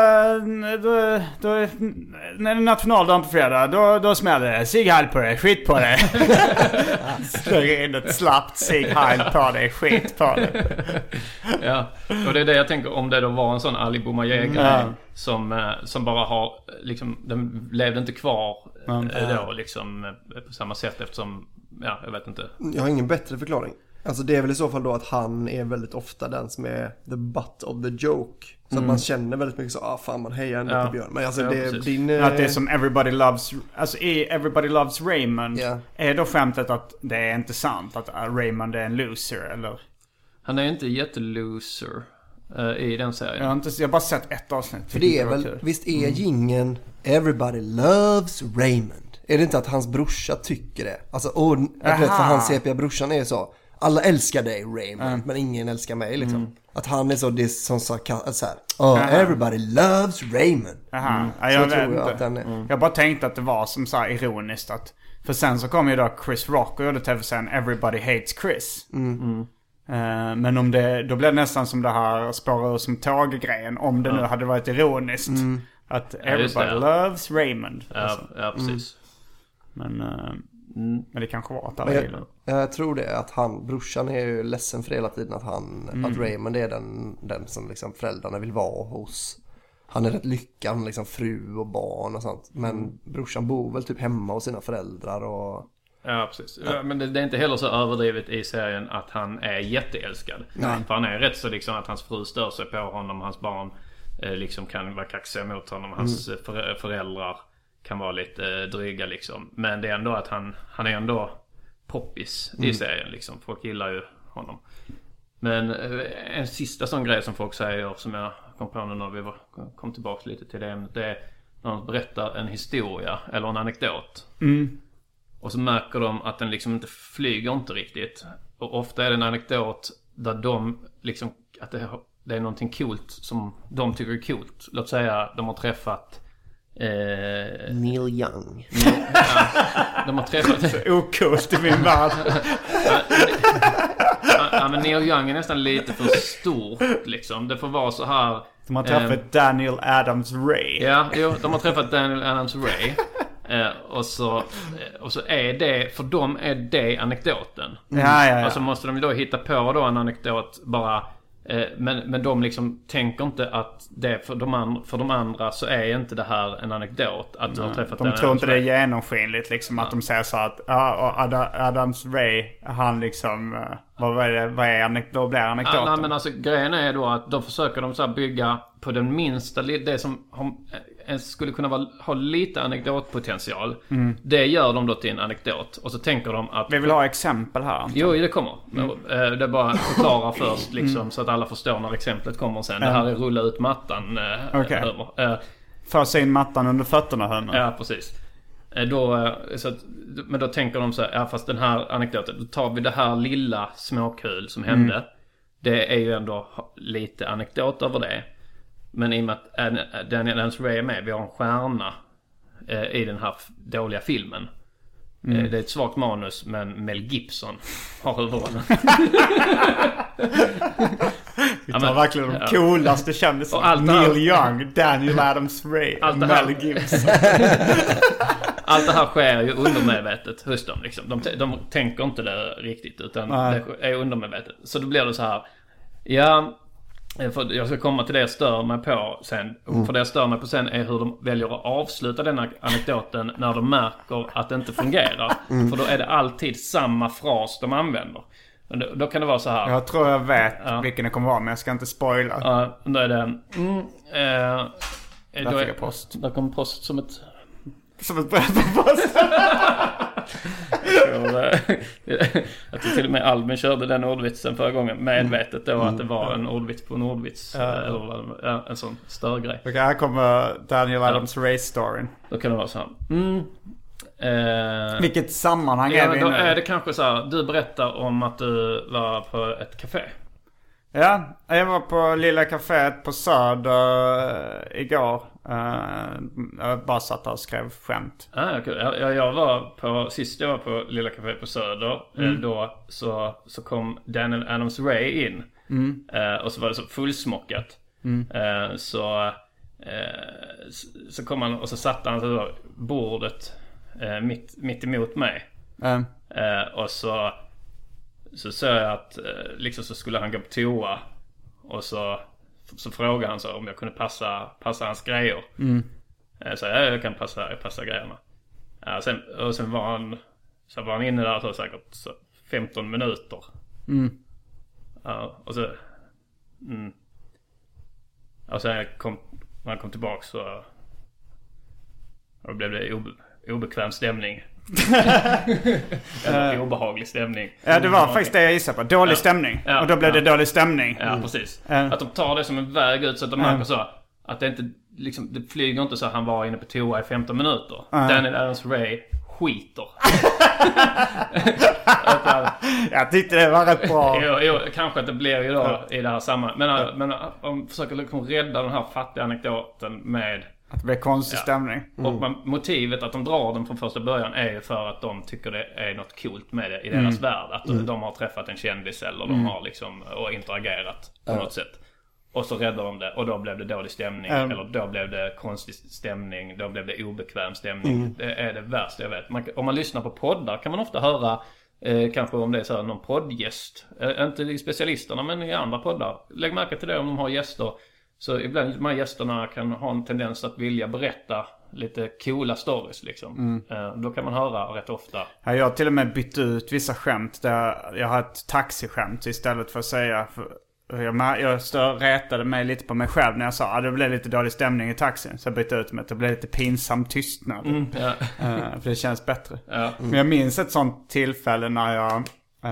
[SPEAKER 6] när det är nationaldagen på fredag, då smäller det. Sig heil på det, skit på det. Slänger in ett slappt sig heil på det, skit på det.
[SPEAKER 7] Ja, och det är det jag tänker, om det då var en sån Ali Boumaier-grej som bara har, liksom, den levde inte kvar då liksom på samma sätt eftersom, jag vet inte.
[SPEAKER 8] Jag har ingen bättre förklaring. Alltså det är väl i så fall då att han är väldigt ofta den som är the butt of the joke. Så att man känner väldigt mycket så, fan man hejar ändå på Björn. Men alltså det är din...
[SPEAKER 6] Att det är som Everybody Loves... Alltså i Everybody Loves Raymond är då skämtet att det är inte sant. Att Raymond är en loser, eller?
[SPEAKER 7] Han är inte jätteloser i den serien.
[SPEAKER 6] Jag har bara sett ett avsnitt.
[SPEAKER 8] För det är väl, visst är jingeln Everybody Loves Raymond? Är det inte att hans brorsa tycker det? Alltså, för hans sepiga brorsan är så... Alla älskar dig, Raymond, men ingen älskar mig liksom. Att han är så, det är som så här, everybody loves Raymond.
[SPEAKER 6] Jag vet inte. Jag bara tänkte att det var som så här ironiskt att, för sen så kom ju då Chris Rock och gjorde tv-serien Everybody Hates Chris. Men om då blev det nästan som det här spårar som tåggrejen, om det nu hade varit ironiskt. Att everybody loves Raymond.
[SPEAKER 7] Ja, precis.
[SPEAKER 6] Men det kanske var att alla gillar.
[SPEAKER 8] Jag tror det, att brorsan är ju ledsen för hela tiden att Raymond är den som liksom föräldrarna vill vara hos. Han är rätt lyckad, liksom fru och barn och sånt. Men brorsan bor väl typ hemma hos sina föräldrar och...
[SPEAKER 7] Ja, precis. Ja, men det är inte heller så överdrivet i serien att han är jätteälskad. För han är rätt så liksom att hans fru stör sig på honom, hans barn liksom kan vara kaxiga mot honom, hans föräldrar kan vara lite dryga liksom. Men det är ändå att han är ändå poppis i serien liksom. Folk gillar ju honom. Men en sista sån grej som folk säger, som jag kom på nu när vi kom tillbaka lite till det ämnet, det är när de berättar en historia eller en anekdot. Och så märker de att den liksom inte flyger inte riktigt. Och ofta är det en anekdot där de liksom, att det är någonting coolt som de tycker är coolt. Låt säga de har träffat
[SPEAKER 8] Neil Young.
[SPEAKER 7] De har träffat
[SPEAKER 6] så okult i min värld.
[SPEAKER 7] Men Neil Young är nästan lite för stort liksom. Det får vara så här.
[SPEAKER 6] De har träffat Daniel Adams-Ray.
[SPEAKER 7] Ja, de har träffat Daniel Adams-Ray. Och så är det, för dem är det anekdoten. Och så måste de då hitta på då en anekdot bara. Men de liksom tänker inte att det för de andra så är inte det här en anekdot att du har träffat.
[SPEAKER 6] De tror inte det är genomskinligt liksom, att de säger så att Adams Ray, han liksom vad är anekdot, blir anekdoten.
[SPEAKER 7] Nej, men alltså grejen är då att då försöker de så här bygga på den minsta, det som skulle kunna ha lite anekdotpotential. Det gör de då till en anekdot. Och så tänker de att...
[SPEAKER 6] Vi vill ha exempel här.
[SPEAKER 7] Jo, det kommer. Det är bara att förklara först liksom, så att alla förstår när exemplet kommer sen. Det här är rulla ut mattan.
[SPEAKER 6] Fösa in mattan under fötterna hörna.
[SPEAKER 7] Ja, precis. Men då tänker de så här, fast den här anekdoten, då tar vi det här lilla småkul som hände. Det är ju ändå lite anekdot över det. Men i och med att Daniel Adams-Ray är med, vi har en stjärna i den här dåliga filmen. Det är ett svagt manus, men Mel Gibson har huvudrollen.
[SPEAKER 6] Vi tar verkligen de coolaste kändisarna. Neil Young, Daniel Adams-Ray, Mel Gibson.
[SPEAKER 7] Allt det här sker ju undermedvetet hos dem liksom. De tänker inte det riktigt, utan det är undermedvetet. Så då blir det så här. För jag ska komma till det jag stör mig på sen. För det jag stör mig på sen är hur de väljer att avsluta denna anekdoten när de märker att det inte fungerar. För då är det alltid samma fras de använder. Då kan det vara så här.
[SPEAKER 6] Jag tror jag vet vilken det kommer vara, men jag ska inte spoila.
[SPEAKER 7] Då är det...
[SPEAKER 6] Där fick jag post.
[SPEAKER 7] Där kommer post som ett...
[SPEAKER 6] Som ett brev på post.
[SPEAKER 7] att till och med Albin körde den ordvitsen förra gången medvetet då att det var en ordvits på en ordvits eller en sån större grej.
[SPEAKER 6] Okej, här kommer Daniel Adams race-storyn.
[SPEAKER 7] Då kan det vara så här.
[SPEAKER 6] Vilket sammanhang är vi
[SPEAKER 7] då
[SPEAKER 6] nu?
[SPEAKER 7] är det kanske så här, du berättar om att du var på ett café.
[SPEAKER 6] Ja, jag var på lilla kaféet på Söder igår. Jag bara satt och skrev skämt.
[SPEAKER 7] Jag var på, sist jag var på lilla kaféet på Söder, då så kom Daniel Adams Ray in. Och så var det så fullsmockat. Så kom han och så satt han så bordet mitt emot mig. Och så sa jag att liksom så skulle han gå på toa. Och så frågade han så om jag kunde passa hans grejer. Så jag kan passa grejerna. Sen var han inne där så säkert 15 minuter. Och så och sen när han kom tillbaka så då blev det obekväm stämning. Eller obehaglig stämning.
[SPEAKER 6] Ja, det var faktiskt det jag gissade på. Dålig stämning. Och då blev det dålig stämning.
[SPEAKER 7] Ja, precis. Att de tar det som en väg ut så att de märker så att det inte liksom, det flyger inte så att han var inne på toa i 15 minuter. Daniel Adams Ray skiter.
[SPEAKER 6] Jag tyckte det var rätt bra.
[SPEAKER 7] Jo, kanske att det blir ju då i det här sammanhanget. Men om försöker liksom rädda den här fattiga anekdoten med
[SPEAKER 6] att det blir konstig stämning.
[SPEAKER 7] Och motivet att de drar den från första början är ju för att de tycker det är något coolt med det i deras värld. Att de har träffat en kändis eller de har liksom och interagerat på något sätt. Och så räddar de det och då blev det dålig stämning. Eller då blev det konstig stämning. Då blev det obekväm stämning. Det är det värsta jag vet. Om man lyssnar på poddar kan man ofta höra kanske om det är så här, någon poddgäst. Inte i specialisterna men i andra poddar. Lägg märke till det om de har gäster. Så ibland de här gästerna kan ha en tendens att vilja berätta lite coola stories liksom. Då kan man höra rätt ofta.
[SPEAKER 6] Ja, jag har till och med bytt ut vissa skämt där jag har ett taxiskämt istället för att säga... Jag rätade mig lite på mig själv när jag sa att det blev lite dålig stämning i taxin. Så jag bytte ut med att det blev lite pinsam tystnad. För det känns bättre. Men jag minns ett sånt tillfälle när jag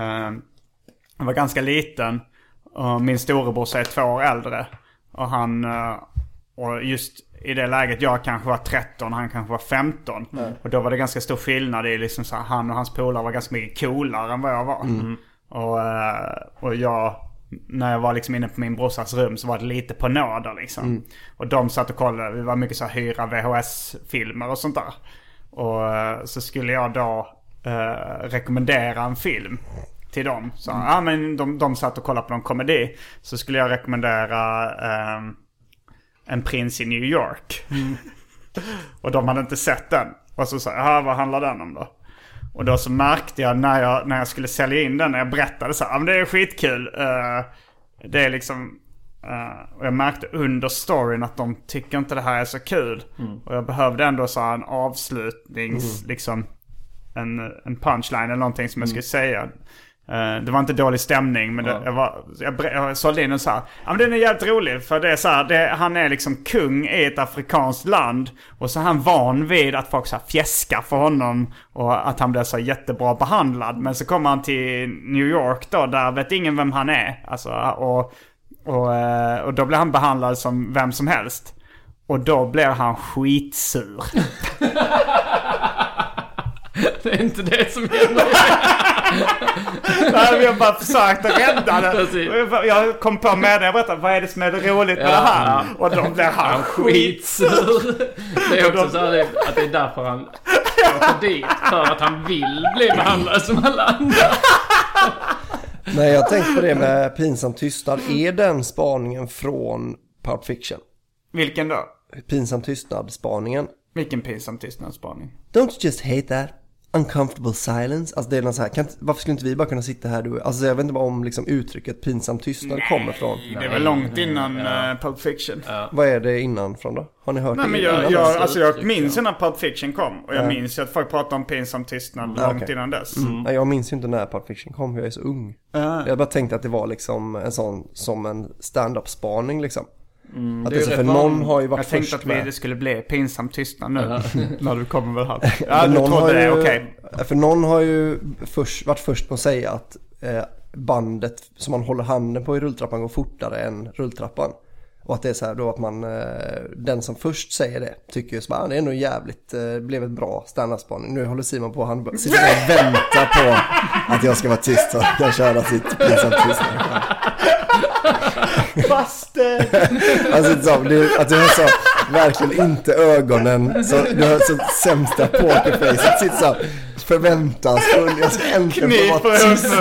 [SPEAKER 6] var ganska liten. Och min storebror är 2 år äldre. Och han, och just i det läget, jag kanske var 13, han kanske var 15. Och då var det ganska stor skillnad i liksom så här, han och hans polare var ganska mycket coolare än vad jag var. Och jag, när jag var liksom inne på min brorsas rum så var det lite på nåder liksom. Och de satt och kollade, vi var mycket så här hyra VHS-filmer och sånt där. Och så skulle jag då rekommendera en film till dem. Så men de satt och kollade på någon komedi. Så skulle jag rekommendera En prins i New York. Och de hade inte sett den. Och så sa jag, vad handlar den om då? Och då så märkte jag när jag skulle sälja in den, när jag berättade så här, men det är skitkul. Det är liksom... och jag märkte under storyn att de tycker inte det här är så kul. Och jag behövde ändå så här en avslutnings... liksom en punchline eller någonting som jag skulle säga. Det var inte dålig stämning, men jag sålde in och sa, ja men den är jävligt rolig för det är så här, han är liksom kung i ett afrikanskt land och så är han van vid att folk så här fjäskar för honom och att han blir så jättebra behandlad, men så kommer han till New York då, där vet ingen vem han är, alltså, och då blir han behandlad som vem som helst och då blir han skitsur.
[SPEAKER 7] Det är inte det som händer.
[SPEAKER 6] Nej, vi har bara försökt att rädda det. Jag kom på med det, jag berättade, vad är det som är roligt med det här? Och då blev han skitsur.
[SPEAKER 7] Det är också så här, att det är därför han åker dit. För att han vill bli behandlad som alla andra.
[SPEAKER 8] Nej, jag tänkte på det med pinsam tystnad. Är den spaningen från Pulp Fiction?
[SPEAKER 6] Vilken då?
[SPEAKER 8] Pinsam tystnad-spaningen.
[SPEAKER 6] Vilken pinsam tystnad-spaning?
[SPEAKER 8] Don't you just hate that? Uncomfortable silence. Alltså det är något så här, varför skulle inte vi bara kunna sitta här du? Alltså jag vet inte bara om liksom uttrycket pinsam tystnad kommer från.
[SPEAKER 6] Det är väl långt innan Pulp Fiction.
[SPEAKER 8] Vad är det innan från då? Har ni hört det?
[SPEAKER 6] Men jag minns när Pulp Fiction kom. Och jag minns att folk pratade om pinsam tystnad långt innan dess.
[SPEAKER 8] Nej, jag minns ju inte när Pulp Fiction kom, jag är så ung. Jag bara tänkte att det var liksom en sån, som en stand-up spaning liksom. Att det är så, för någon har ju varit
[SPEAKER 6] jag tänkte
[SPEAKER 8] först
[SPEAKER 6] att
[SPEAKER 8] med.
[SPEAKER 6] det skulle bli pinsam tystnad nu. När du kommer väl här.
[SPEAKER 8] Ja,
[SPEAKER 6] du
[SPEAKER 8] någon
[SPEAKER 6] trodde
[SPEAKER 8] har ju,
[SPEAKER 6] det, okej.
[SPEAKER 8] För någon har ju varit först på att säga att bandet som man håller handen på i rulltrappan går fortare än rulltrappan. Och att det är så här då att man, den som först säger det tycker ju så bara, det är nog jävligt, blev ett bra standardspaning. Nu håller Simon på, han sitter och väntar på att jag ska vara tyst så att jag köra sitt pinsamt tystnad. Alltså så, att du har så verkligen inte ögonen, så du har så sämsta pokerfacet, sitter så förväntansfull, jag ska äntligen få vara tyst.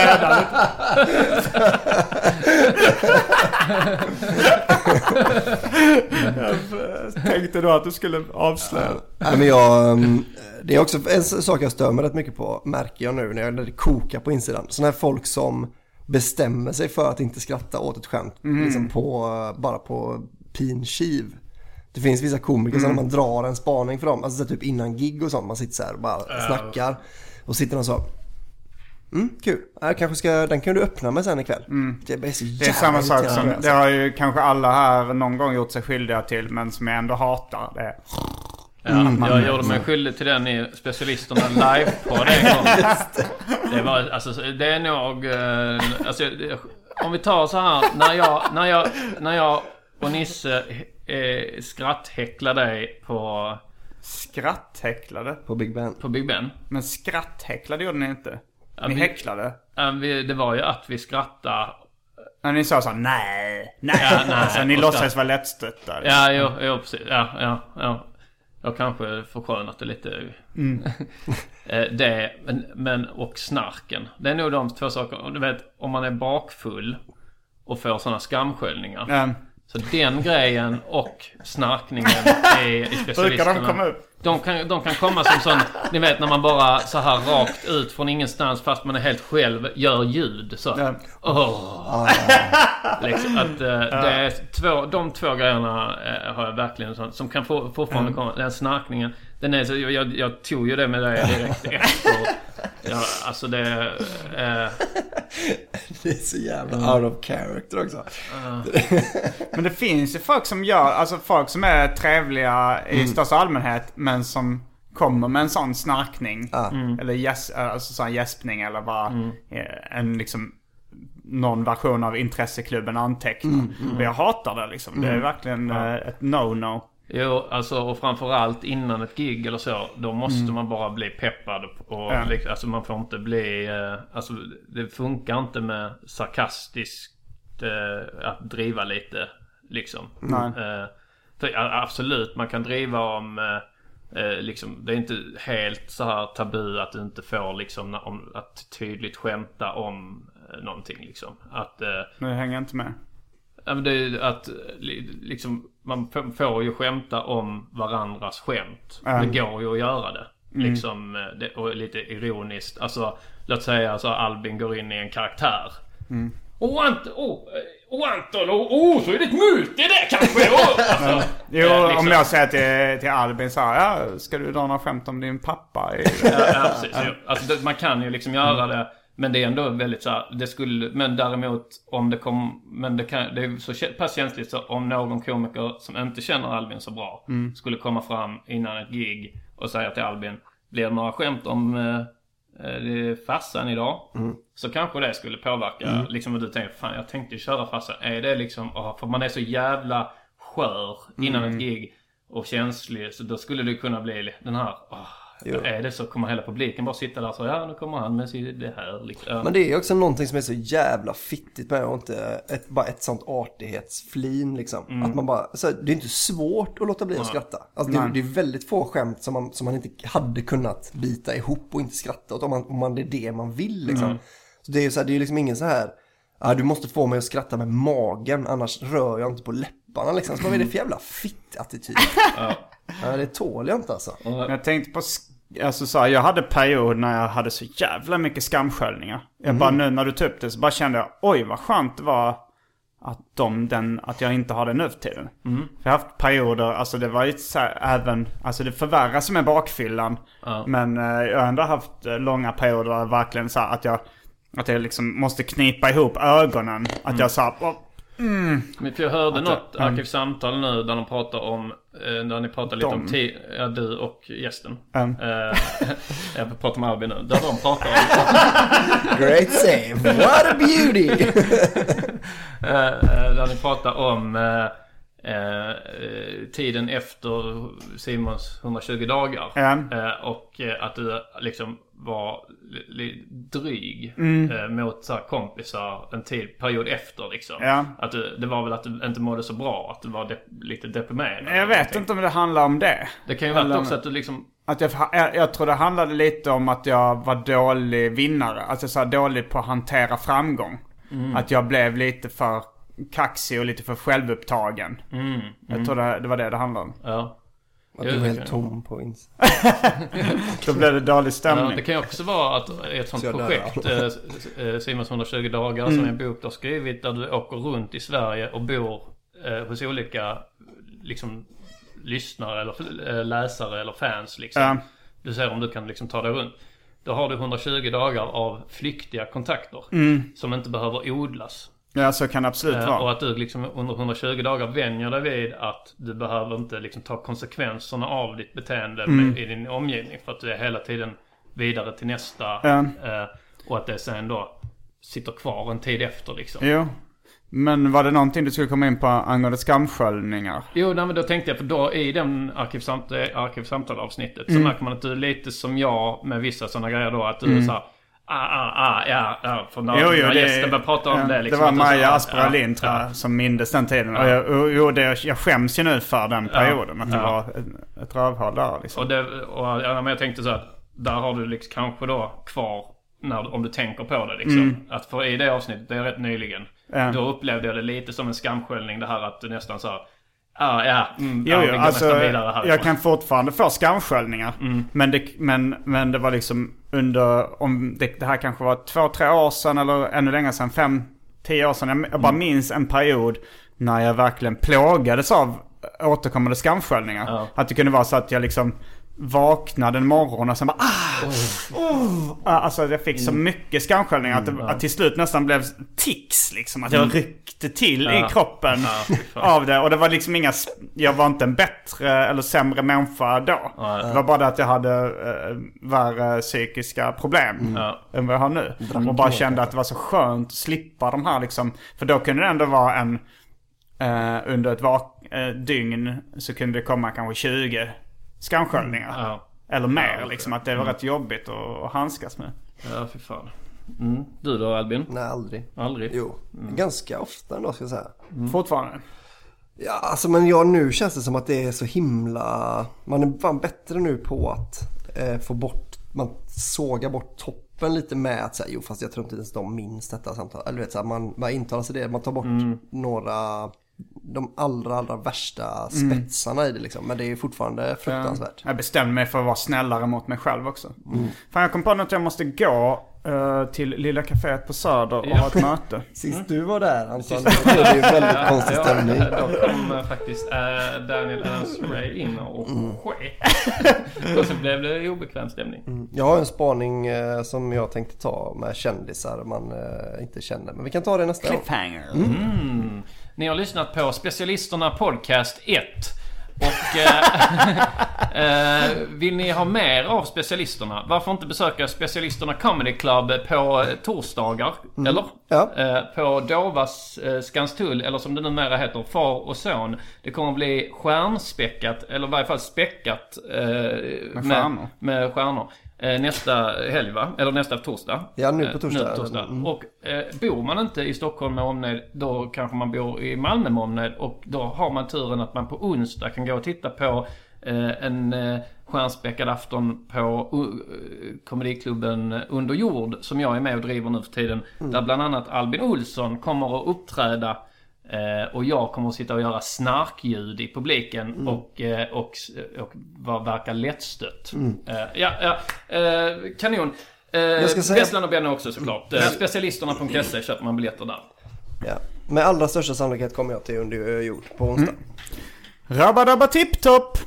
[SPEAKER 6] Jag tänkte då att du skulle avslöja.
[SPEAKER 8] Nej, men det är också en sak jag stör mig rätt mycket på, märker jag nu när det kokar på insidan. Sådana här folk som bestämmer sig för att inte skratta åt ett skämt liksom bara på pinkiv. Det finns vissa komiker som man drar en spaning för dem, alltså typ innan gig och sånt, man sitter så här och bara snackar och sitter och så kul. Den kan du öppna med sen ikväll. Det är
[SPEAKER 6] samma sak som det har ju kanske alla här någon gång gjort sig skyldiga till, men som jag ändå hatar det.
[SPEAKER 7] Jag gjorde mig skyldig till den i Specialisterna live på det en gång. Det var, alltså, det är nog alltså, om vi tar så här, när jag och Nisse skratthäcklade dig på...
[SPEAKER 6] Skratthäcklade?
[SPEAKER 8] På Big Ben.
[SPEAKER 7] På Big Ben.
[SPEAKER 6] Men skratthäcklade gjorde ni inte. Ni häcklade.
[SPEAKER 7] Det var ju att vi skrattade.
[SPEAKER 6] När ni sa så nej. Alltså, ni låtsades vara lättstötta.
[SPEAKER 7] Ja, precis. Ja. Jag kanske förskönat det lite. Det, men och snarken. Det är nog de två saker. Du vet, om man är bakfull och får sådana skamsköljningar. Så den grejen och snarkningen i specialisterna.
[SPEAKER 6] Brukar de komma upp?
[SPEAKER 7] De kan komma som sån, ni vet när man bara så här rakt ut från ingenstans fast man är helt själv gör ljud så. Liksom, att det är de två grejerna har jag verkligen sånt, som kan fortfarande komma. Den snarkningen, den är så, jag tog ju det med dig direkt efter. Alltså det
[SPEAKER 8] det är så jävla out of character också.
[SPEAKER 6] Men det finns ju folk som gör, alltså folk som är trevliga i största allmänhet, men som kommer med en sån snarkning eller alltså sån gäspning eller bara en liksom någon version av intresseklubben antecknar. Jag hatar det liksom. Det är verkligen ett no-no.
[SPEAKER 7] Jo, alltså, och framförallt innan ett gig eller så, då måste man bara bli peppad och alltså man får inte bli alltså det funkar inte med sarkastiskt att driva lite liksom. För absolut, man kan driva om liksom, det är inte helt så här tabu att du inte får liksom att tydligt skämta om någonting liksom. Att
[SPEAKER 6] nu hänger jag inte med.
[SPEAKER 7] Men det är att liksom man får ju skämta om varandras skämt. Det går ju att göra det. Liksom och lite ironiskt. Alltså låt säga alltså Albin går in i en karaktär. Och Anton, så är det ett mut, det är det kanske. Alltså,
[SPEAKER 6] liksom. Om jag säger till Albin så här, ska du dra några skämt om din pappa?
[SPEAKER 7] Ja, precis. Alltså, man kan ju liksom göra det. Men det är ändå väldigt så här, det skulle, men däremot om det kom, men det är så pass känsligt så om någon komiker som inte känner Albin så bra skulle komma fram innan ett gig och säga till Albin, blir det några skämt om farsan idag, så kanske det skulle påverka liksom, och du tänker, fan jag tänkte köra farsan, är det liksom, för man är så jävla skör innan ett gig och känslig, så då skulle det kunna bli den här är det så kommer hela publiken bara sitta där så nu kommer han med det här liksom.
[SPEAKER 8] Men det är också någonting som är så jävla fittigt med och inte bara ett sånt artighetsflin liksom. Att man bara, så det är inte svårt att låta bli att skratta. Alltså det är väldigt få skämt som man inte hade kunnat bita ihop och inte skratta åt om man det är det man vill liksom. Så det är ju så här, det är liksom ingen så här du måste få mig att skratta med magen, annars rör jag inte på läpparna liksom. Så vad är det för jävla fitt-attityd? Ja, det tål jag inte alltså.
[SPEAKER 6] Jag tänkte på, alltså så här, jag hade period när jag hade så jävla mycket skamsköljningar. Jag bara nu när du tog upp det så bara kände jag, oj vad skönt det var att jag inte har det nu för tiden. För jag har haft perioder, alltså det var ju så här, även, alltså det förvärras med bakfyllan. Men jag har ändå haft långa perioder där verkligen så här, att jag liksom måste knipa ihop ögonen. Att jag sa,
[SPEAKER 7] Men för jag hörde något arkivsamtal nu där de pratar om, där ni pratar lite om du och gästen. Jag pratar med Albin nu. Där de pratar om
[SPEAKER 8] Great save, what a beauty.
[SPEAKER 7] Där ni pratar om tiden efter Simons 120 dagar. Och att du liksom var dryg mot så här kompisar en period efter liksom. Att det var väl att du inte mådde så bra, att du var lite deprimerad.
[SPEAKER 6] Jag vet inte om det handlar om det.
[SPEAKER 7] Det kan ju vara också att du liksom
[SPEAKER 6] att jag tror det handlade lite om att jag var dålig vinnare. Alltså jag så dålig på att hantera framgång. Att jag blev lite för kaxig och lite för självupptagen. Jag tror det var det handlade om.
[SPEAKER 7] Ja.
[SPEAKER 8] Att du var helt tom på ins.
[SPEAKER 6] Då blev det dålig stämning.
[SPEAKER 7] Ja, det kan ju också vara att ett sånt projekt, Simons 120 dagar, som en bok du har skrivit, där du åker runt i Sverige och bor hos olika liksom lyssnare eller läsare eller fans liksom. Du ser om du kan liksom ta dig runt. Då har du 120 dagar av flyktiga kontakter som inte behöver odlas.
[SPEAKER 6] Ja, så kan det absolut vara.
[SPEAKER 7] Och att du liksom under 120 dagar vänjer dig vid att du behöver inte liksom ta konsekvenserna av ditt beteende i din omgivning. För att du är hela tiden vidare till nästa. Och att det sen då sitter kvar en tid efter liksom.
[SPEAKER 6] Jo. Men var det någonting du skulle komma in på angående skamsköljningar?
[SPEAKER 7] Jo, men då tänkte jag, för då i den arkivsamtal-avsnittet så märker man att du är lite som jag med vissa sådana grejer då. Att du är såhär, för när gästen började prata om det liksom.
[SPEAKER 6] Det var Maja Asperalin tror jag som mindes den tiden. Och jag skäms ju nu för den perioden. Att det var ett rövhål där liksom.
[SPEAKER 7] Men jag tänkte så att där har du liksom kanske då kvar om du tänker på det liksom. Att för i det avsnittet, det är rätt nyligen, då upplevde jag det lite som en skamsköljning, det här att du nästan så
[SPEAKER 6] jag kan fortfarande få skamsköljningar. Men det var liksom under, om det här kanske var 2-3 år sedan eller ännu längre sedan, 5-10 år sedan. Jag bara minns en period när jag verkligen plågades av återkommande skamsköljningar. Att det kunde vara så att jag liksom vaknade en morgon och sen bara alltså jag fick så mycket skamsköljningar att till slut nästan blev tics liksom, att jag ryckte till i kroppen av det, och det var liksom jag var inte en bättre eller sämre människa då. Det var bara det att jag hade värre psykiska problem än vad jag har nu, och bara kände att det var så skönt att slippa de här liksom, för då kunde det ändå vara under ett dygn så kunde det komma kanske 20 skamsköljningar. Eller mer liksom, att det var rätt jobbigt att handskas med.
[SPEAKER 7] Ja, för fan. Du då, Albin?
[SPEAKER 8] Nej, aldrig. Jo, ganska ofta ändå ska jag säga.
[SPEAKER 6] Fortfarande?
[SPEAKER 8] Ja, alltså men nu känns det som att det är så himla... Man är fan bättre nu på att få bort... Man sågar bort toppen lite med att säga, fast jag tror inte ens de minns detta samtal. Eller vet så här, man intalar sig det, man tar bort några... de allra värsta spetsarna i det liksom. Men det är ju fortfarande fruktansvärt.
[SPEAKER 6] Jag bestämde mig för att vara snällare mot mig själv också. Fan, jag kom på att jag måste gå till Lilla Caféet på Söder och ha ett möte.
[SPEAKER 8] Sist du var där, Anton, det är ju väldigt konstig stämning.
[SPEAKER 7] Då kom faktiskt Daniel Ray in och sket. Och så blev det obekväm stämning.
[SPEAKER 8] Jag har en spaning som jag tänkte ta med kändisar man inte känner. Men vi kan ta det nästa gång.
[SPEAKER 6] Cliffhanger.
[SPEAKER 7] Ni har lyssnat på Specialisterna Podcast 1. Och vill ni ha mer av Specialisterna, varför inte besöka Specialisterna Comedy Club på torsdagar, eller?
[SPEAKER 8] Ja.
[SPEAKER 7] På Dovas Skanstull, eller som det numera heter, Far och son. Det kommer att bli stjärnspäckat, eller i varje fall späckat med stjärnor. Nästa helg, va? Eller nästa torsdag.
[SPEAKER 8] Ja, nu på torsdag.
[SPEAKER 7] Och bor man inte i Stockholm med omnejd, då kanske man bor i Malmö med omnejd. Och då har man turen att man på onsdag kan gå och titta på en stjärnspäckad afton på komediklubben Under jord, som jag är med och driver nu för tiden. Där bland annat Albin Olsson kommer att uppträda. Och jag kommer att sitta och göra snarkljud i publiken och verka lättstött. Kanon. Vesslan och Benny också såklart. Specialisterna.se köper man biljetter där.
[SPEAKER 8] Ja. Med allra största sannolikhet kommer jag till Under jord på onsdag.
[SPEAKER 6] Rabba tipptopp.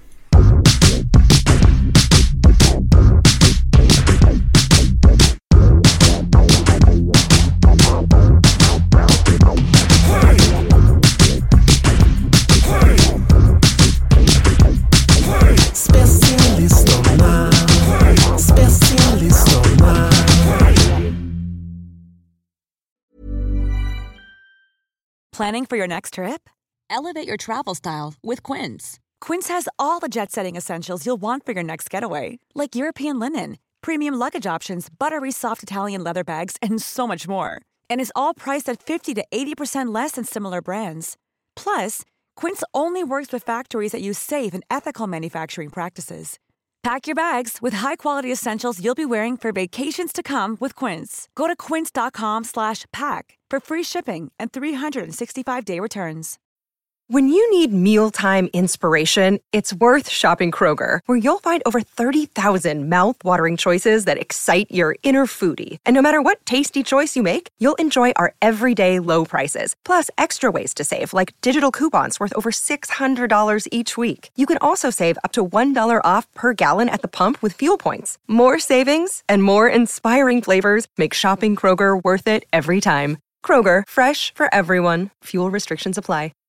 [SPEAKER 9] Planning for your next trip? Elevate your travel style with Quince. Quince has all the jet-setting essentials you'll want for your next getaway, like European linen, premium luggage options, buttery soft Italian leather bags, and so much more. And is all priced at 50 to 80% less than similar brands. Plus, Quince only works with factories that use safe and ethical manufacturing practices. Pack your bags with high-quality essentials you'll be wearing for vacations to come with Quince. Go to quince.com/pack for free shipping and 365-day returns.
[SPEAKER 10] When you need mealtime inspiration, it's worth shopping Kroger, where you'll find over 30,000 mouth-watering choices that excite your inner foodie. And no matter what tasty choice you make, you'll enjoy our everyday low prices, plus extra ways to save, like digital coupons worth over $600 each week. You can also save up to $1 off per gallon at the pump with fuel points. More savings and more inspiring flavors make shopping Kroger worth it every time. Kroger, fresh for everyone. Fuel restrictions apply.